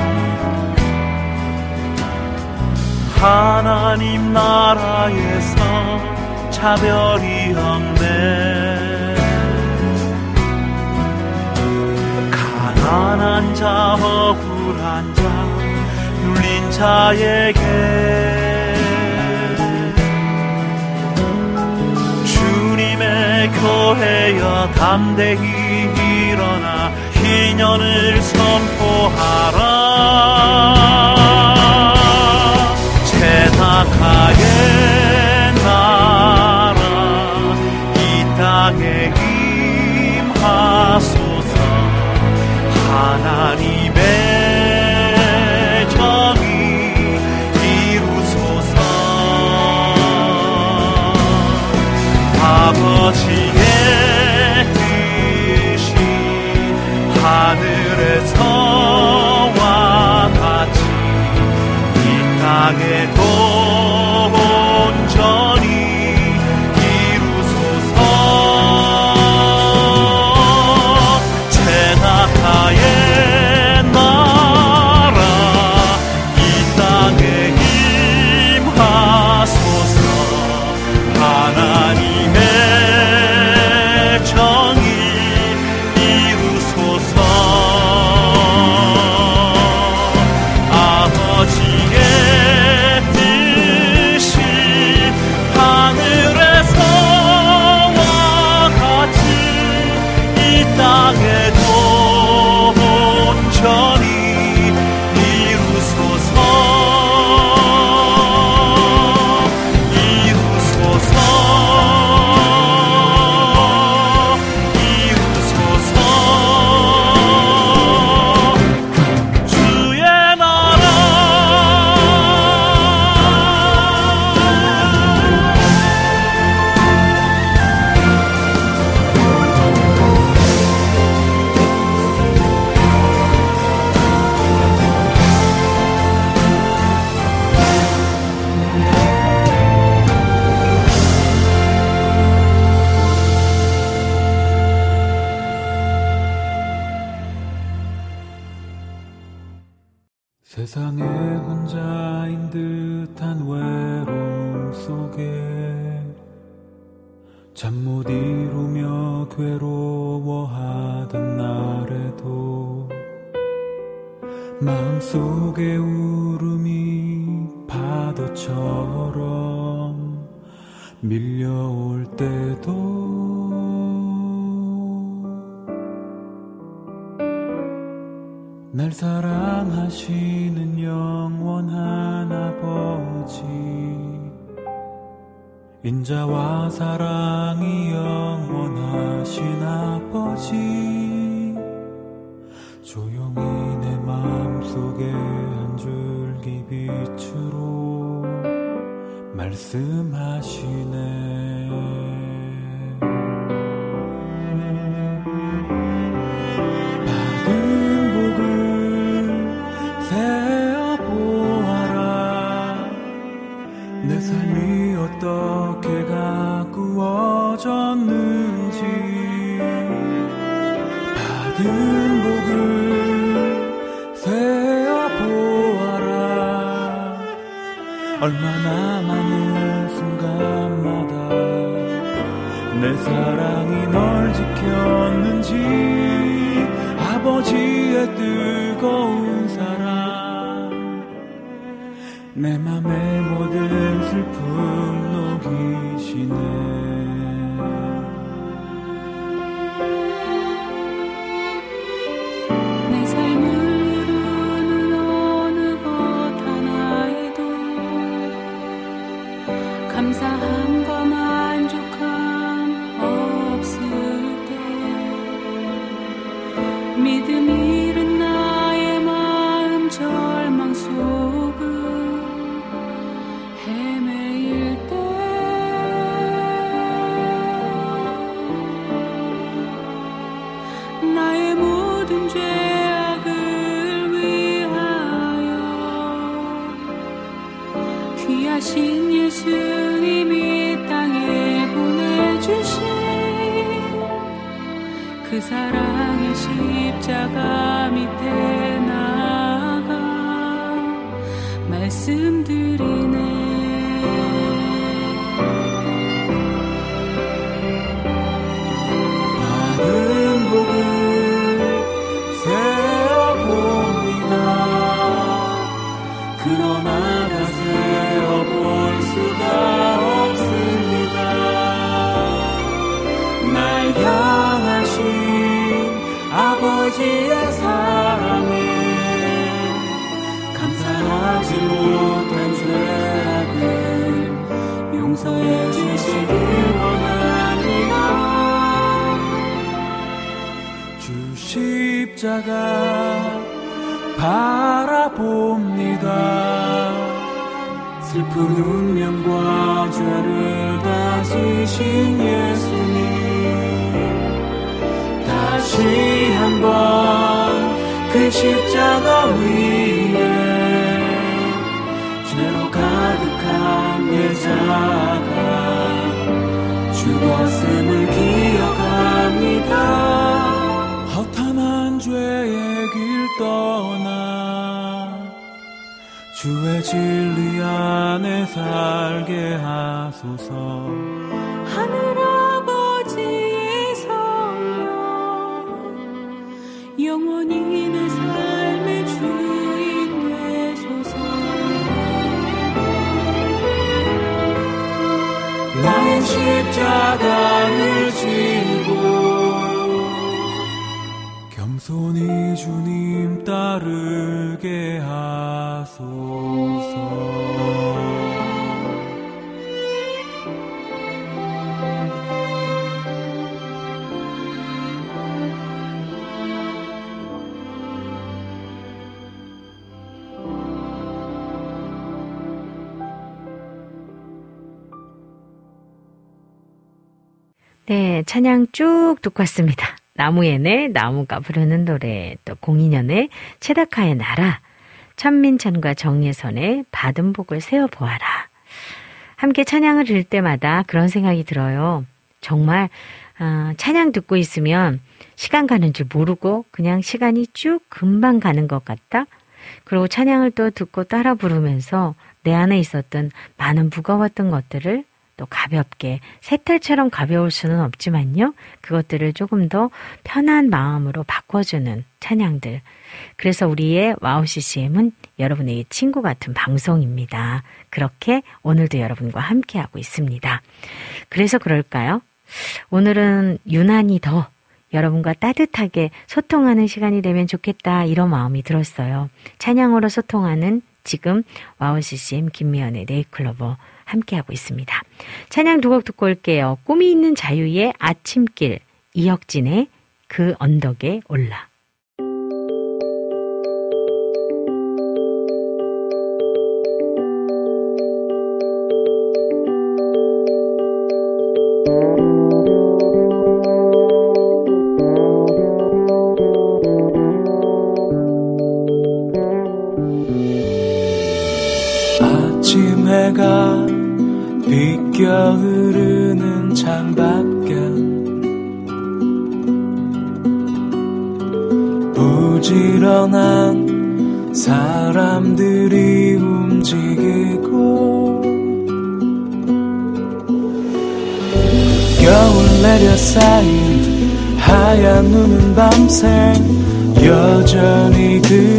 하나님 나라에서 차별이 없네. 가난한 자, 억울한 자, 눌린 자에게 주님의 교회여 담대히 일어나 기년을 선포하라. 제다카의 나라 이 땅에 임하소서. 하나님의 정의 이루소서. 아버지의 하늘에서 온전히 이루소서. 제나타의 나라 이 땅에 임하소서. 하나님의 정의 이루소서. 아버지의 뜻이 하늘에서와 같이 이 땅에도 온전히 이루소서. 이루소서. 이루소서. 주의 나라. 세상에 혼자인 듯한 외로움 속에 잠 못 이루며 괴로워하던 날에도 마음속에 울음이 파도처럼 밀려올 때도 날 사랑하시는 영원한 아버지, 인자와 사랑이 영원하신 아버지, 조용히 내 마음속에 한 줄기 빛으로 말씀하시네. 내 삶이 어떻게 가꾸어졌는지 받은 복을 세어보아라. 얼마나 많은 순간마다 내 사랑이 널 지켰는지, 아버지의 뜨거운 사랑 내 맘의 모든 슬픔 녹이시네. 내 삶을 이루는 어느 것 하나에도 감사함과 만족함 없을 때 믿음 잃은 나의 마음 절망 속을 헤매일 때 나의 모든 죄악을 위하여 귀하신 예수님이 땅에 보내주신 그 사랑의 십자가 밑에 나가 말씀드리네. 받은 복을 세어봅니다. 그러나 다 세어볼 수가 없습니다. 날 향하신 아버지의 사랑에 감사하지 못한 죄악을 용서해 주시길 원합니다. 주 십자가 바라봅니다. 슬픈 운명과 죄를 다 지신 예수님, 다시 한번 그 십자가 위에 죄로 가 가득한 예자가 죽었음을 기억합니다. 허탄한 죄의 길 떠나 주의 진리 안에 살게 하소서. 하늘아버지의 성령 영원히 내 삶의 주인 되소서. 나의 십자가를 지고 겸손히 주님 따르게 하소서. 네, 찬양 쭉 듣고 왔습니다. 나무예네, 나무가 부르는 노래, 또 공인현의 체다카의 나라, 천민찬과 정예선의 받은 복을 세어보아라. 함께 찬양을 들을 때마다 그런 생각이 들어요. 정말 어, 찬양 듣고 있으면 시간 가는 줄 모르고 그냥 시간이 쭉 금방 가는 것 같다. 그리고 찬양을 또 듣고 따라 부르면서 내 안에 있었던 많은 무거웠던 것들을 또 가볍게, 새털처럼 가벼울 수는 없지만요. 그것들을 조금 더 편한 마음으로 바꿔주는 찬양들. 그래서 우리의 와우 씨씨엠은 여러분의 친구 같은 방송입니다. 그렇게 오늘도 여러분과 함께하고 있습니다. 그래서 그럴까요? 오늘은 유난히 더 여러분과 따뜻하게 소통하는 시간이 되면 좋겠다, 이런 마음이 들었어요. 찬양으로 소통하는 지금 와우 씨씨엠 김미연의 네이클로버 함께하고 있습니다. 찬양 두 곡 듣고 올게요. 꿈이 있는 자유의 아침길, 이혁진의 그 언덕에 올라. 아침 해가 비껴 흐르는 창밖에 부지런한 사람들이 움직이고 겨울 내려 쌓인 하얀 눈은 밤새 여전히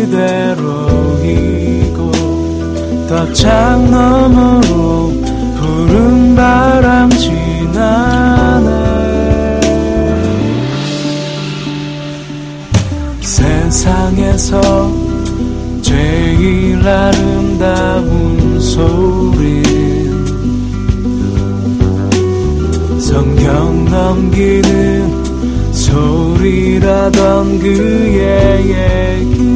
그대로이고 덕창 너머로 푸른 바람 지나네. 세상에서 제일 아름다운 소리 성경 넘기는 소리라던 그의 얘기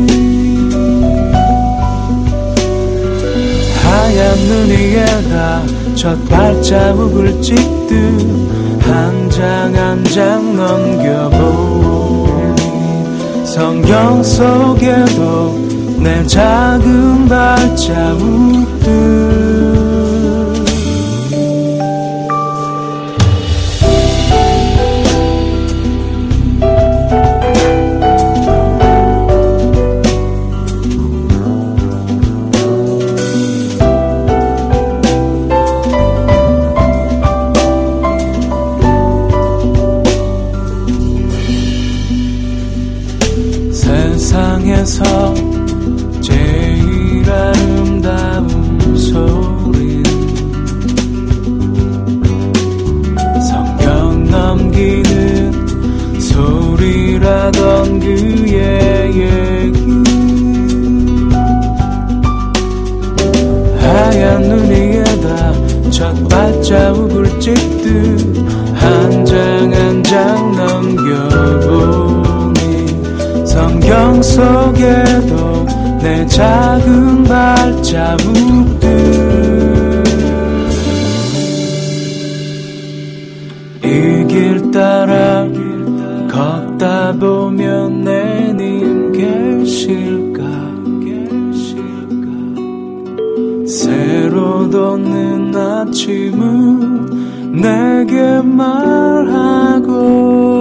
하얀 눈 위에다 첫 발자국을 찍듯 한 장 한 장 넘겨보니 성경 속에도 내 작은 발자국들 세상에서 제일 아름다운 소리 성경 넘기는 소리라던 그의 얘기 하얀 눈 위에다 첫 발자국을 찍듯 한 장 한 장 넘겨보니 성경 속에도 내 작은 발자국들 이 길 따라 걷다 보면 내님 계실까 새로 아침은 내게 말하고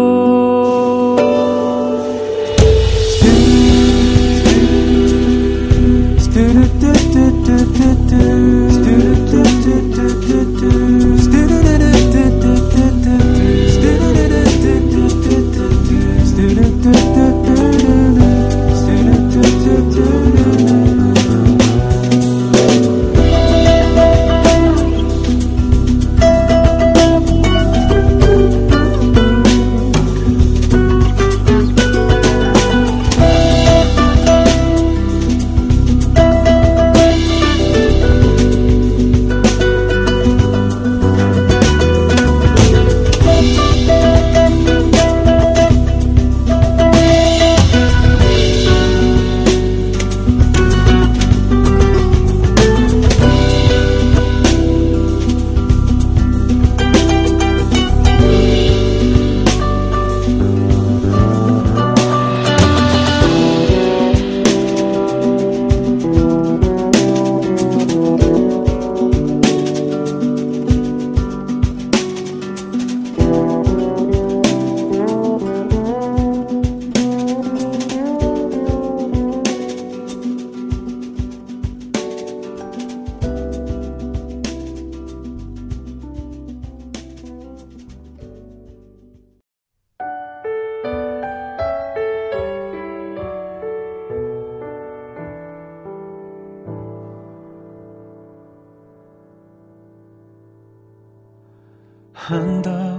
한다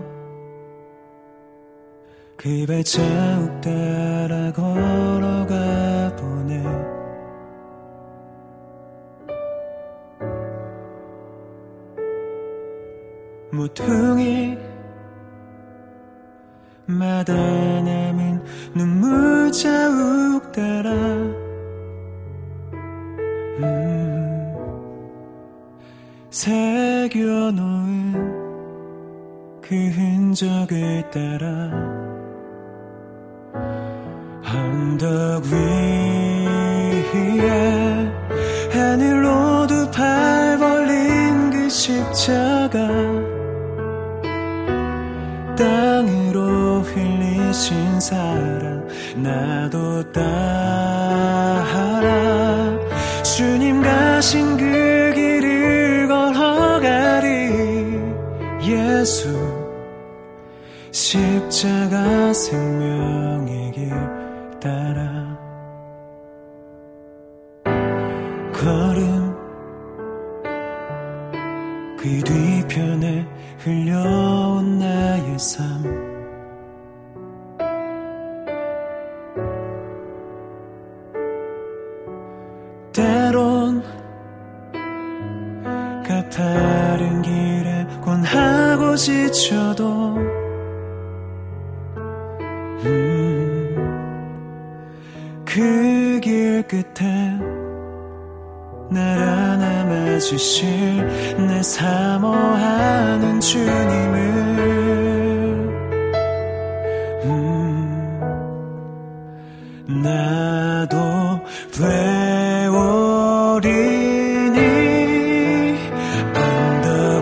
그 발자국 따라 걸어가 보네 모퉁이 마다 남은 눈물 자국 따라 음, 새겨놓은 그 흔적을 따라 언덕 위에 하늘로 두 팔 벌린 그 십자가 땅으로 흘리신 사랑 나도 따라 주님 가신 그 길을 걸어가리 예수 십자가 생명의 길 따라 걸음 그 뒤편에 흘려온 나의 삶 때론 가파른 길에 권하고 지쳐도 음, 그 길 끝에 날 안아맞으실 내 사모하는 주님을 음, 나도 외우리니 언덕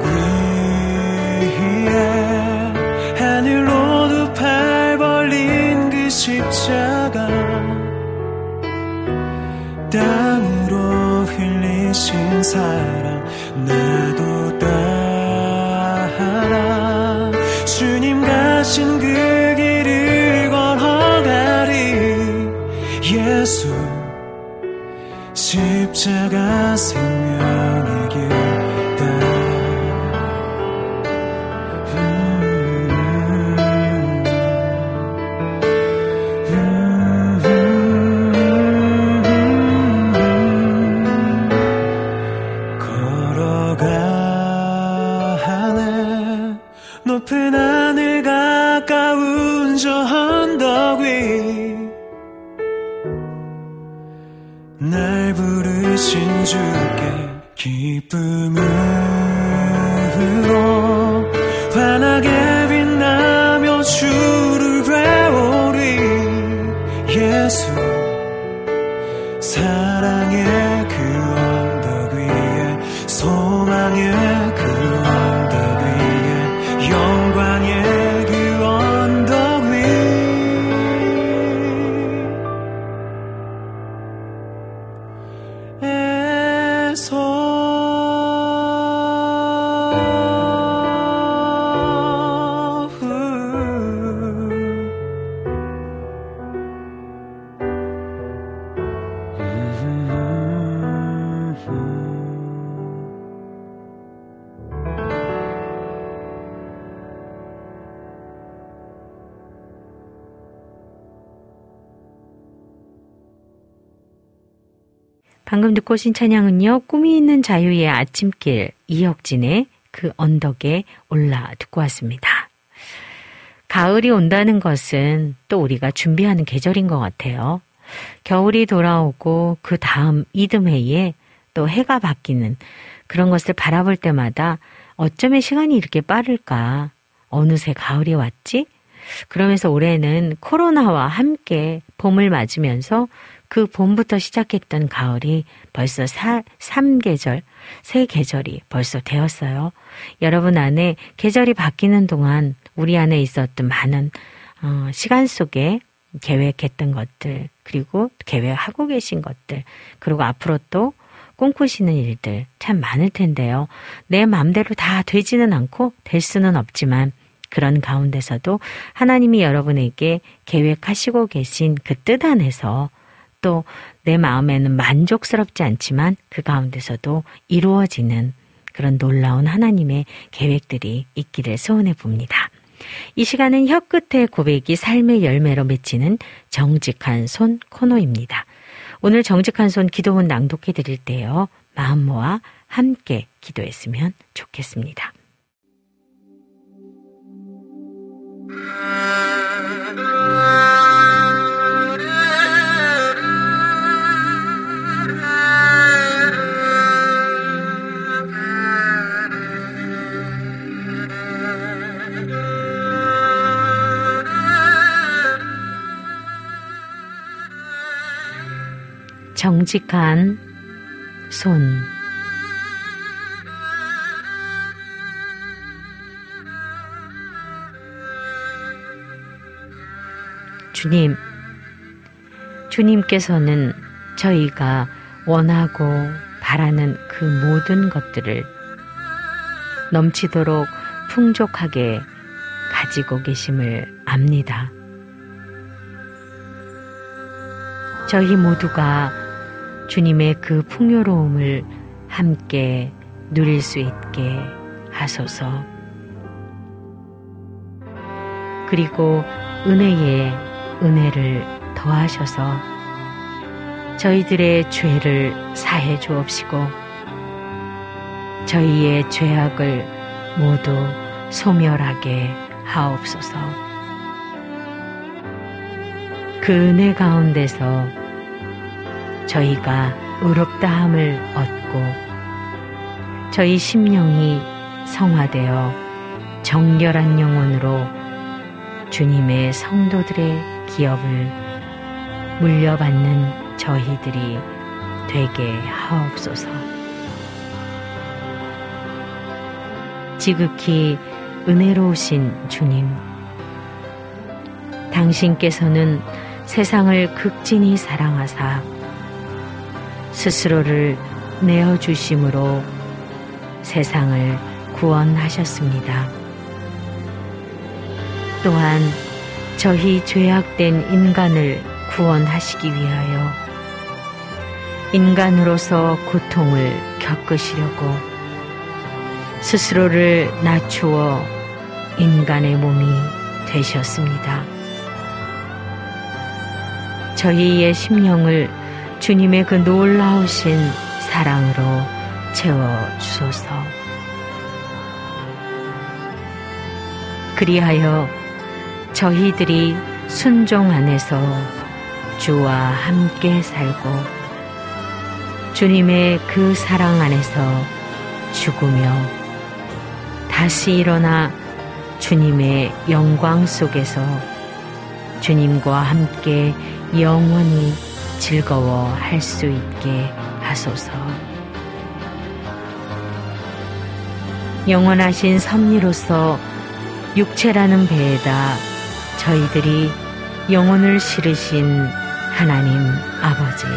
위에 하늘로 두 팔 벌린 그 십자가 땅으로 흘리신 사랑 나도 따라 주님 가신 그 길을 걸어가리 예수 십자가 생명의 길 따라 높은 하늘 가까운 저 언덕 위 날 부르신 주께 기쁨으로 환하게 빛나며 주를 외우리 예수 사랑의 그 언덕 위에 소망 영광의 그 언덕 위에 영광의 그 언덕 위에서 방금 듣고 오신 찬양은요. 꿈이 있는 자유의 아침길 이혁진의 그 언덕에 올라 듣고 왔습니다. 가을이 온다는 것은 또 우리가 준비하는 계절인 것 같아요. 겨울이 돌아오고 그 다음 이듬해에 또 해가 바뀌는 그런 것을 바라볼 때마다 어쩌면 시간이 이렇게 빠를까? 어느새 가을이 왔지? 그러면서 올해는 코로나와 함께 봄을 맞으면서 그 봄부터 시작했던 가을이 벌써 사, 삼 계절, 세 계절이 벌써 되었어요. 여러분 안에 계절이 바뀌는 동안 우리 안에 있었던 많은 어, 시간 속에 계획했던 것들, 그리고 계획하고 계신 것들, 그리고 앞으로 또 꿈꾸시는 일들 참 많을 텐데요. 내 마음대로 다 되지는 않고 될 수는 없지만 그런 가운데서도 하나님이 여러분에게 계획하시고 계신 그 뜻 안에서 또 내 마음에는 만족스럽지 않지만 그 가운데서도 이루어지는 그런 놀라운 하나님의 계획들이 있기를 소원해 봅니다. 이 시간은 혀끝의 고백이 삶의 열매로 맺히는 정직한 손 코너입니다. 오늘 정직한 손 기도문 낭독해 드릴 때요. 마음 모아 함께 기도했으면 좋겠습니다. 정직한 손. 주님, 주님께서는 저희가 원하고 바라는 그 모든 것들을 넘치도록 풍족하게 가지고 계심을 압니다. 저희 모두가 주님의 그 풍요로움을 함께 누릴 수 있게 하소서. 그리고 은혜에 은혜를 더하셔서 저희들의 죄를 사해 주옵시고 저희의 죄악을 모두 소멸하게 하옵소서. 그 은혜 가운데서 저희가 의롭다함을 얻고 저희 심령이 성화되어 정결한 영혼으로 주님의 성도들의 기업을 물려받는 저희들이 되게 하옵소서. 지극히 은혜로우신 주님, 당신께서는 세상을 극진히 사랑하사 스스로를 내어주심으로 세상을 구원하셨습니다. 또한 저희 죄악된 인간을 구원하시기 위하여 인간으로서 고통을 겪으시려고 스스로를 낮추어 인간의 몸이 되셨습니다. 저희의 심령을 주님의 그 놀라우신 사랑으로 채워주소서. 그리하여 저희들이 순종 안에서 주와 함께 살고 주님의 그 사랑 안에서 죽으며 다시 일어나 주님의 영광 속에서 주님과 함께 영원히 즐거워할 수 있게 하소서. 영원하신 섭리로서 육체라는 배에다 저희들이 영혼을 실으신 하나님 아버지,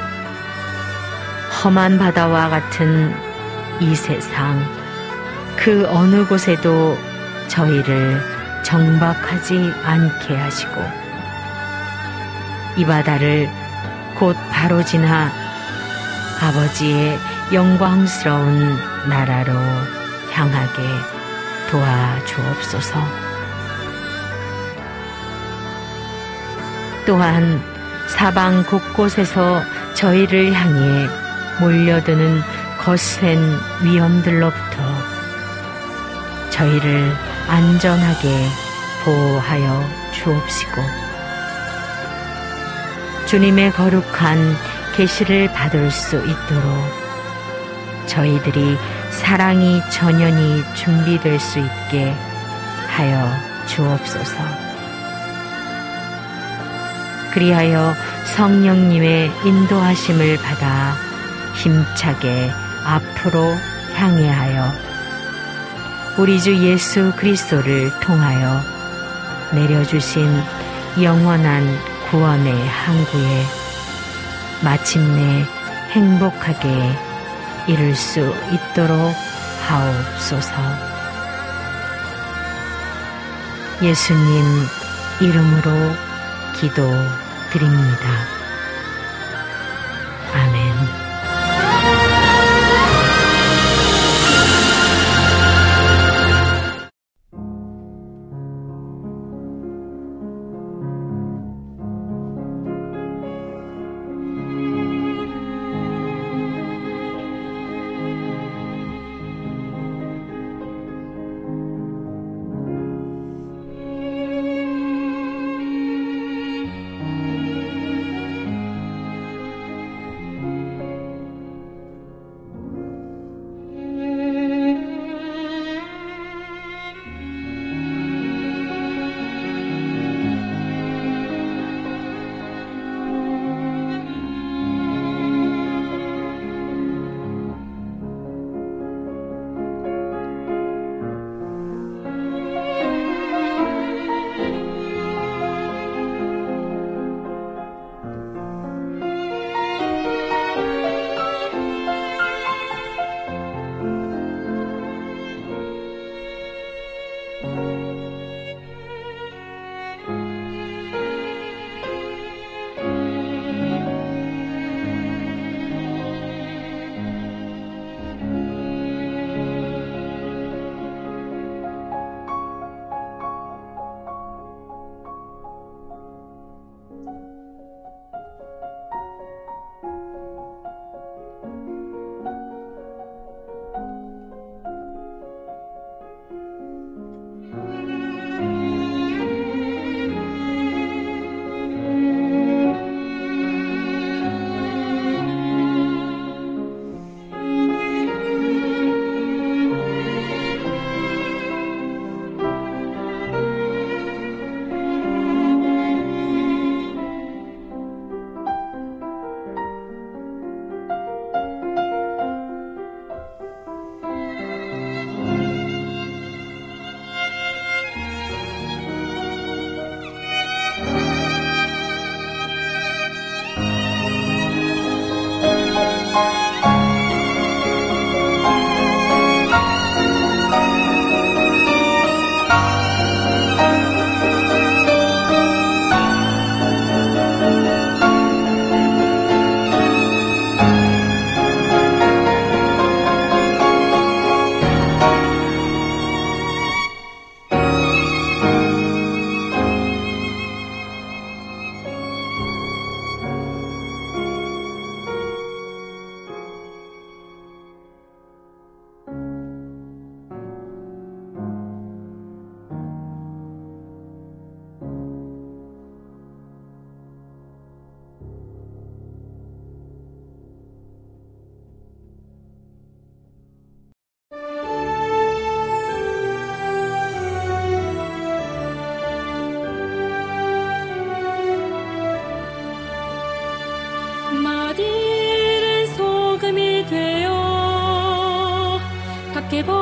험한 바다와 같은 이 세상 그 어느 곳에도 저희를 정박하지 않게 하시고 이 바다를 곧 바로 지나 아버지의 영광스러운 나라로 향하게 도와주옵소서. 또한 사방 곳곳에서 저희를 향해 몰려드는 거센 위험들로부터 저희를 안전하게 보호하여 주옵시고 주님의 거룩한 계시를 받을 수 있도록 저희들이 사랑이 전연히 준비될 수 있게 하여 주옵소서. 그리하여 성령님의 인도하심을 받아 힘차게 앞으로 향해 하여 우리 주 예수 그리스도를 통하여 내려주신 영원한 구원의 항구에 마침내 행복하게 이룰 수 있도록 하옵소서. 예수님 이름으로 기도드립니다. 아멘.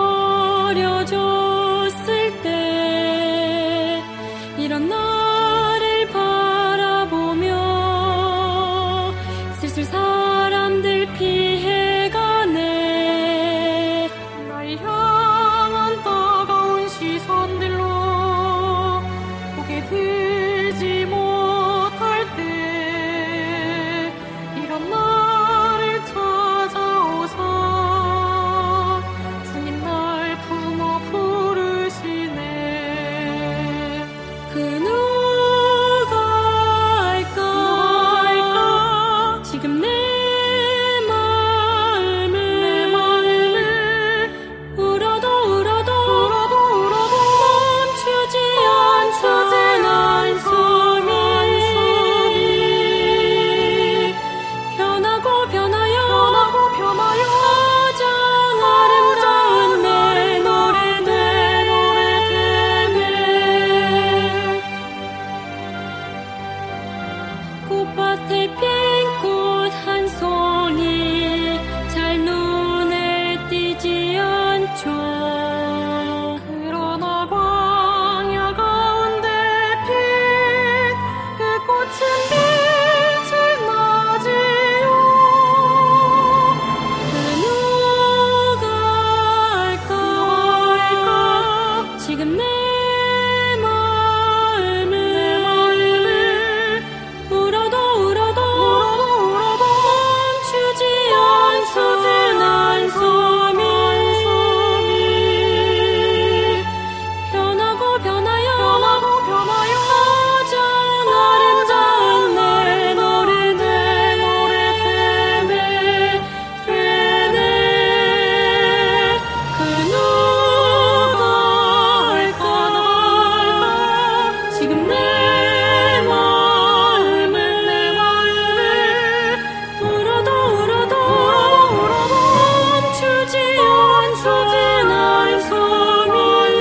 버려졌을 때 이런 나를 바라보며 슬슬 사람들 피해가네. 날 향한 따가운 시선들로 고개 들지 못할 때 이런 나를 찾아오사 주님 날 품어 부르시네. 그 누가 알까 지금 내 마음을 내 마음을 울어도 울어도 울어도 울어도 멈추지 않는 숨이 변하고 변하여 변하고 변하여 가장 아름다운 내 노래 내 노래 되네. 꽃밭에 핀 꽃 한 송이 잘 눈에 띄지 않죠. 그러나 광야 가운데 핀 그 꽃은 빛을 나지요. 그 누가 알까 지금 내 마음을 내 마음을 울어도 울어도 울어도 울어도 멈추지 않는 숨이 변하고 변하여 변하고 변하여 가장 아름다운 내 노래 내 노래 되네 되네. 그 누가 알까 지금 내 마음을 내 마음을 울어도 울어도 울어도 멈추지 않는 숨이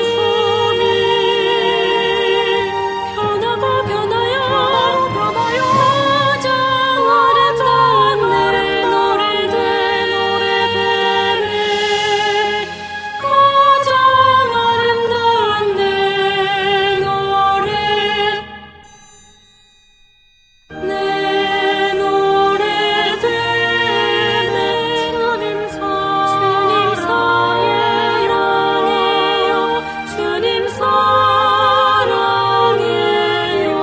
변하고 변하여 변하여 가장 아름다운 내 노래 내 노래 되네. 가장 아름다운 내 노래 내 노래 되네. 주님 사랑해요. 주님 사랑해요.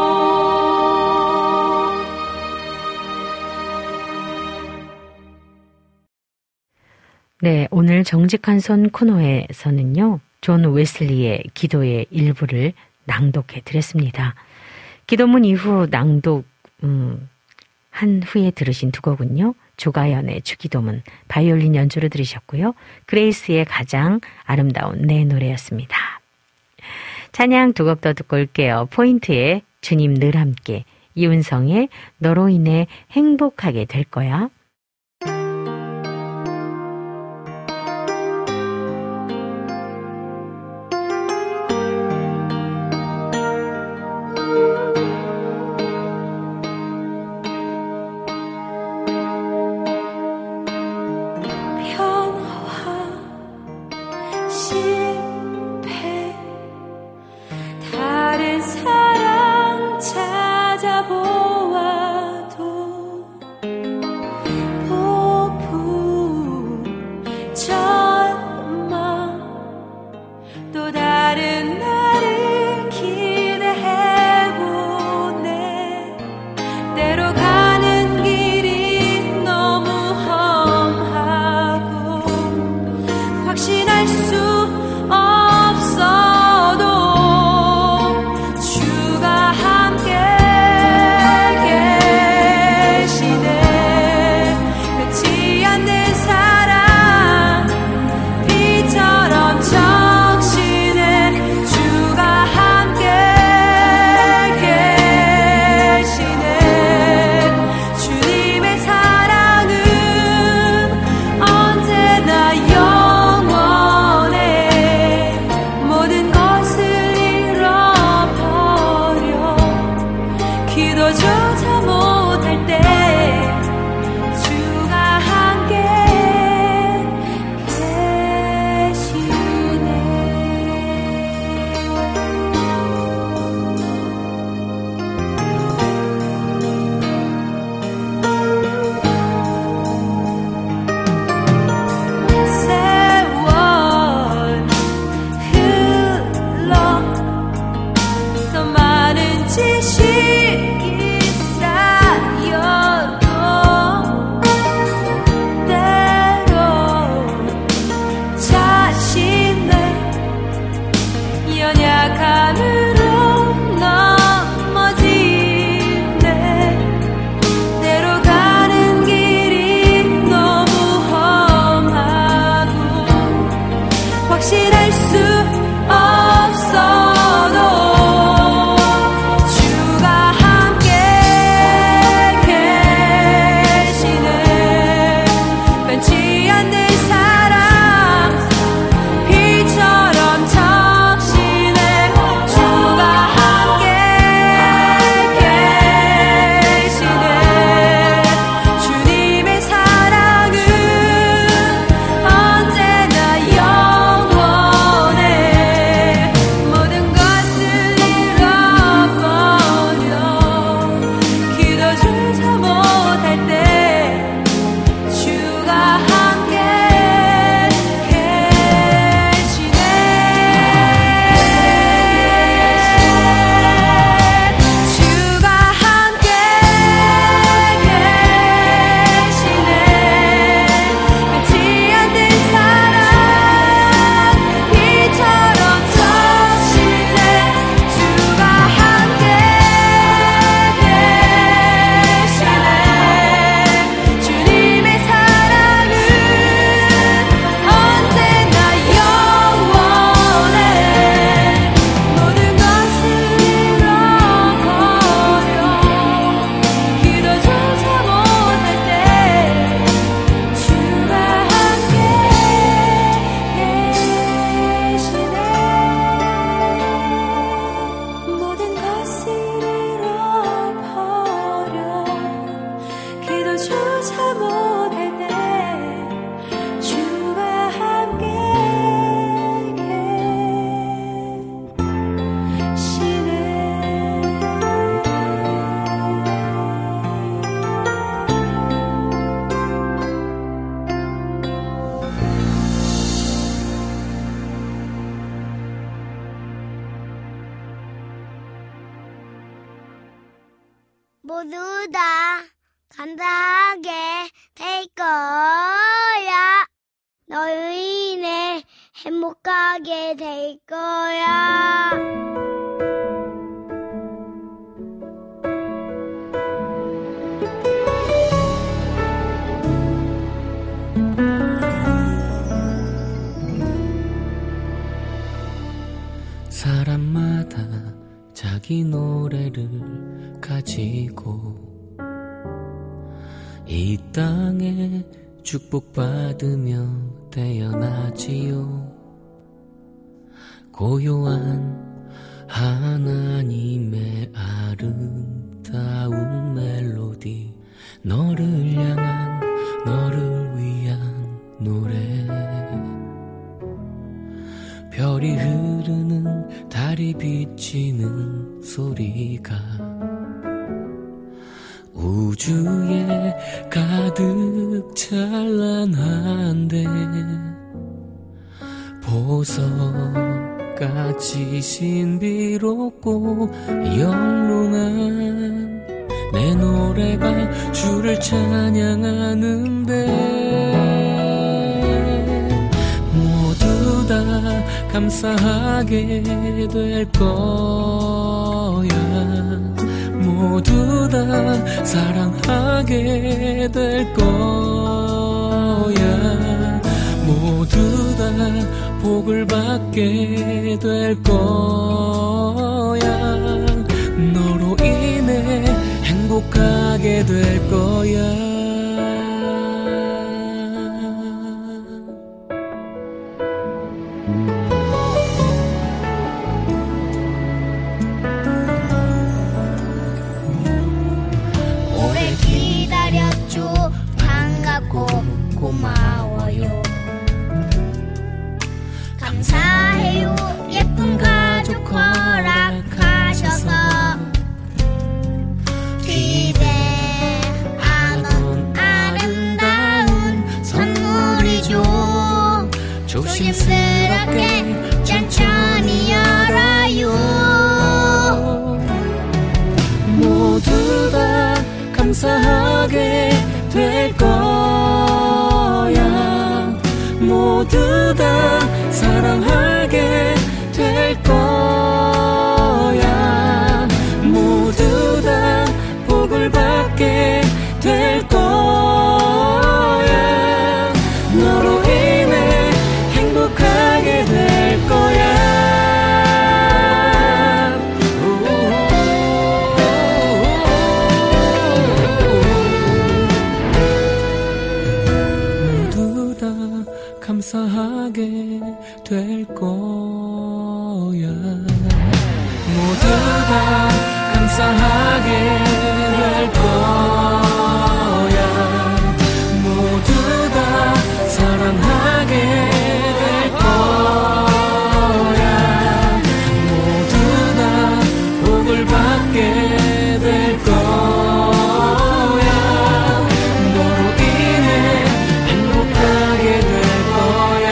네, 오늘 정직한 손 코너에서는요, 존 웨슬리의 기도의 일부를 낭독해 드렸습니다. 기도문 이후 낭독, 음, 한 후에 들으신 두 곡은요, 조가연의 주기도문, 바이올린 연주로 들으셨고요, 그레이스의 가장 아름다운 내 노래였습니다. 찬양 두 곡 더 듣고 올게요. 포인트의 주님 늘 함께, 이은성의 너로 인해 행복하게 될 거야. 변화 실패 다른 사랑 찾아보아도 모두 다 감사하게 될 거야. 너로 인해 행복하게 될 거야. 사람마다 자기 노래를 가지고 이 땅에 축복받으며 태어나지요. 고요한 하나님의 아름다운 멜로디, 너를 향한 너를 위한 노래. 별이 흐르는 달이 비치는 소리가 우주에 가득 찬란한데, 보석같이 신비롭고 영롱한 내 노래가 주를 찬양하는데, 모두 다 감사하게 될 거야. 모두 다 사랑하게 될 거야. 모두 다 복을 받게 될 거야. 너로 인해 행복하게 될 거야. 고마워요. 감사해요. 예쁜 가족 허락하셔서 기대하던 아름다운 선물이죠. 조심스럽게 천천히 열어요. 모두 다 감사하게 될 거야. 모두 다 사랑하게 될 거야. 모두 다 복을 받게 될 거야. 너로 인해 행복하게 될 거야. 될 거야. 모두 다 감사하게 될 거야. 모두 다 사랑하게 될 거야. 모두 다 복을 받게 될 거야. 너로 인해 행복하게 될 거야.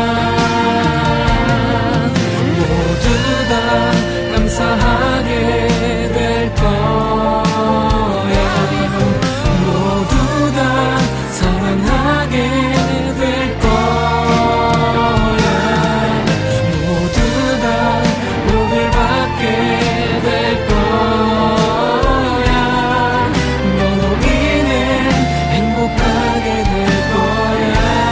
모두 다 감사하게 될 거야. 모두 다 사랑하게 될 거야. 모두 다 복을 받게 될 거야. 너로 인해 행복하게 될 거야.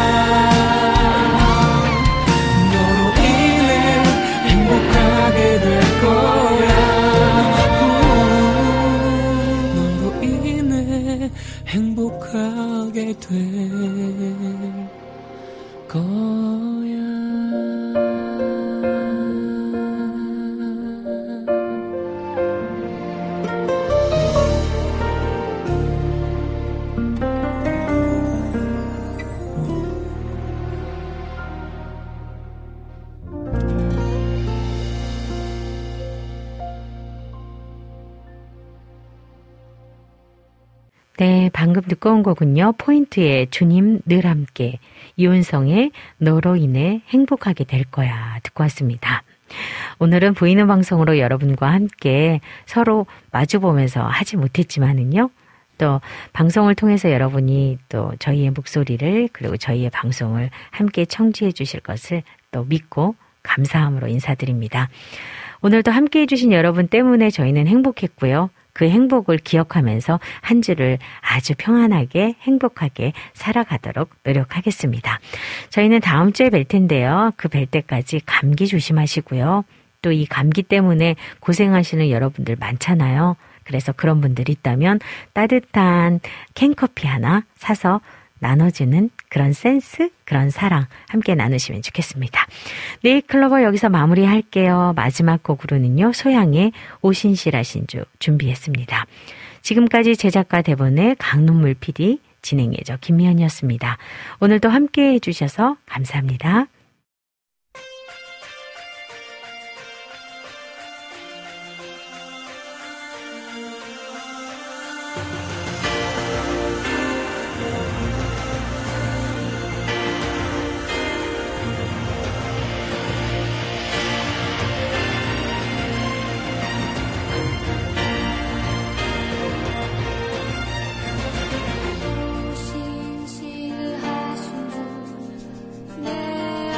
너로 인해 행복하게 될 거야. 너로 인해 행복하게 될 거야. 네, 방금 듣고 온 거군요. 포인트의 주님 늘 함께, 이윤성의 너로 인해 행복하게 될 거야 듣고 왔습니다. 오늘은 보이는 방송으로 여러분과 함께 서로 마주보면서 하지 못했지만은요, 또 방송을 통해서 여러분이 또 저희의 목소리를 그리고 저희의 방송을 함께 청취해 주실 것을 또 믿고 감사함으로 인사드립니다. 오늘도 함께 해주신 여러분 때문에 저희는 행복했고요. 그 행복을 기억하면서 한 주를 아주 평안하게 행복하게 살아가도록 노력하겠습니다. 저희는 다음 주에 뵐 텐데요. 그 뵐 때까지 감기 조심하시고요. 또 이 감기 때문에 고생하시는 여러분들 많잖아요. 그래서 그런 분들이 있다면 따뜻한 캔커피 하나 사서 나눠주는 그런 센스, 그런 사랑 함께 나누시면 좋겠습니다. 네, 클로버 여기서 마무리할게요. 마지막 곡으로는요, 소양의 오신실하신 주 준비했습니다. 지금까지 제작과 대본의 강눈물 피디, 진행의 저 김미연이었습니다. 오늘도 함께 해주셔서 감사합니다. 신실하신 주 내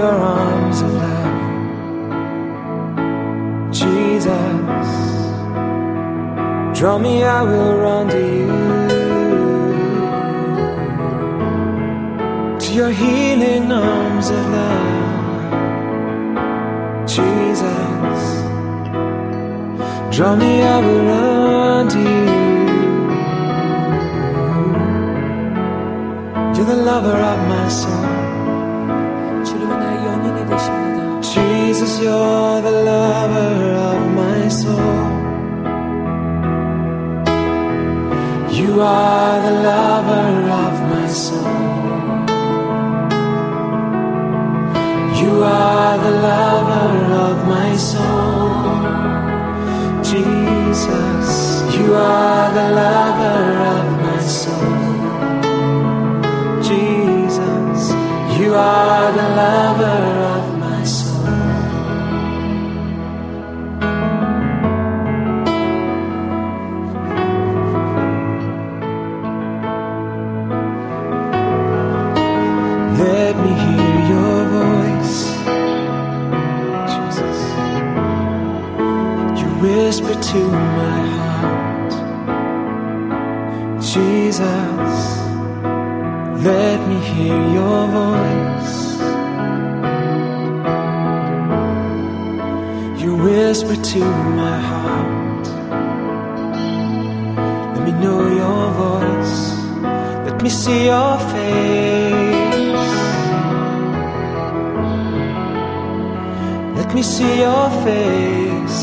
your arms of love. Jesus, draw me, I will run to you. To your healing arms of love. Jesus, draw me, I will run to you. You're the lover of my soul. 주님은 나의 연인이 되십니다. Jesus, you're the lover of my soul. You are the lover of my soul. You are the lover of my soul. Jesus, you are the lover of my soul. Jesus, you are the lover of my soul. Let me hear your voice, Jesus. You whisper to my heart, Jesus. Let me hear your voice. You whisper to my heart. Let me know your voice. Let me see your face. Let me see your face.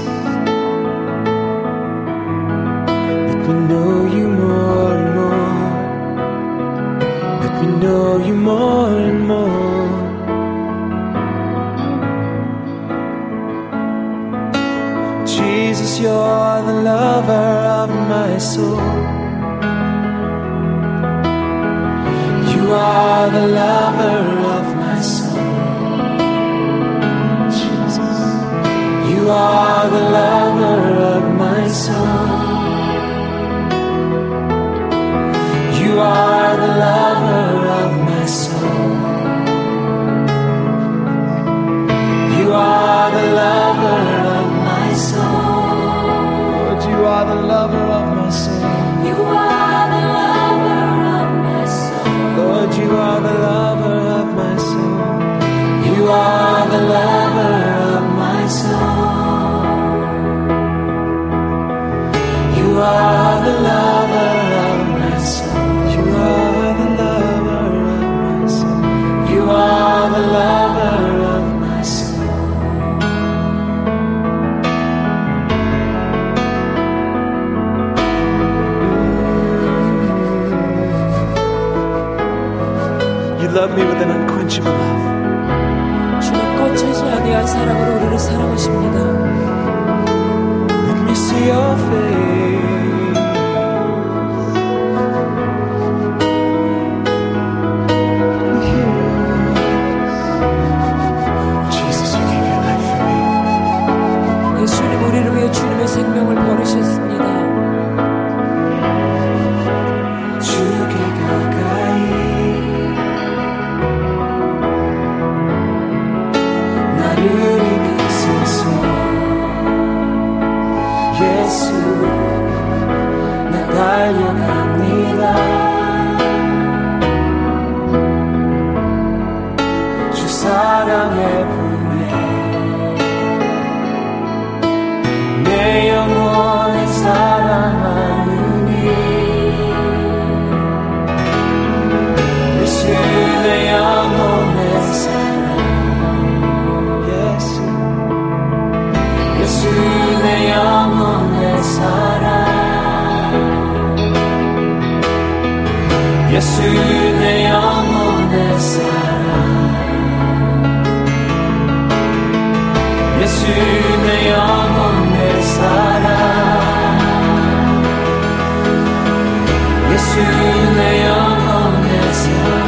Let me know you more and more. Let me know you more and more. Jesus, you're the lover of my soul. You are the lover of my soul. Jesus, you are the lover of my soul. You are the lover of my soul. You are the lover of my soul. Lord, you are the lover of my soul. You are the lover of my soul. Lord, you are the lover of my soul. You are the lover of my soul. You are the lover of my soul. You are the lover of my soul. You are the lover of my soul. You love me with an unquenchable love. 주는 꺼지지 아니할 사랑으로 우리를 사랑하십니다. Let me see your face. 예수님 우리를 위해 주님의 생명을 버리셨습니다. 주께 가까이 나를 이끄소서. 예수 나 달려갑니다. 주 사랑의 품에 내 영혼을 사랑하느니 예수 내 영혼의 사랑. 예수 예수 내 영혼의 사랑. 예수 내 영혼의 사랑. 예수 내 영혼의 사랑. 예수 내 영혼의 사랑.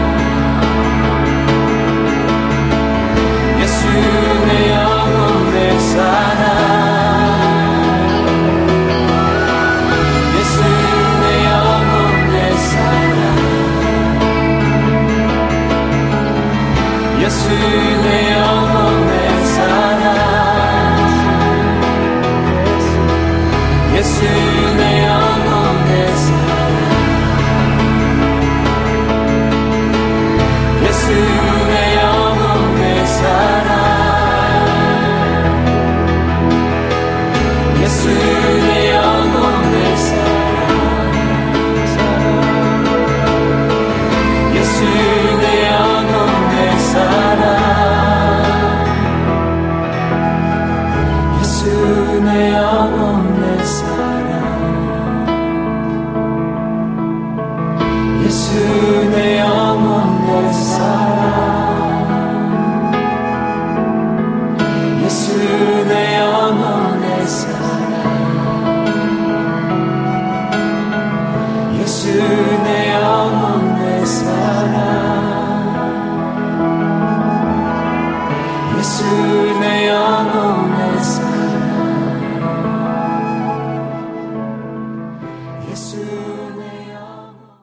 예수 내 영혼의 사랑. 예수 내 영혼의 사랑. 예수 내 영혼 내 사랑 예수 내 영혼 내 사랑 예수 내 영혼 내 사랑 예수 내 영혼 내 사랑 예수 내 영혼 내 사랑 예수 내 영혼 내 사랑 예수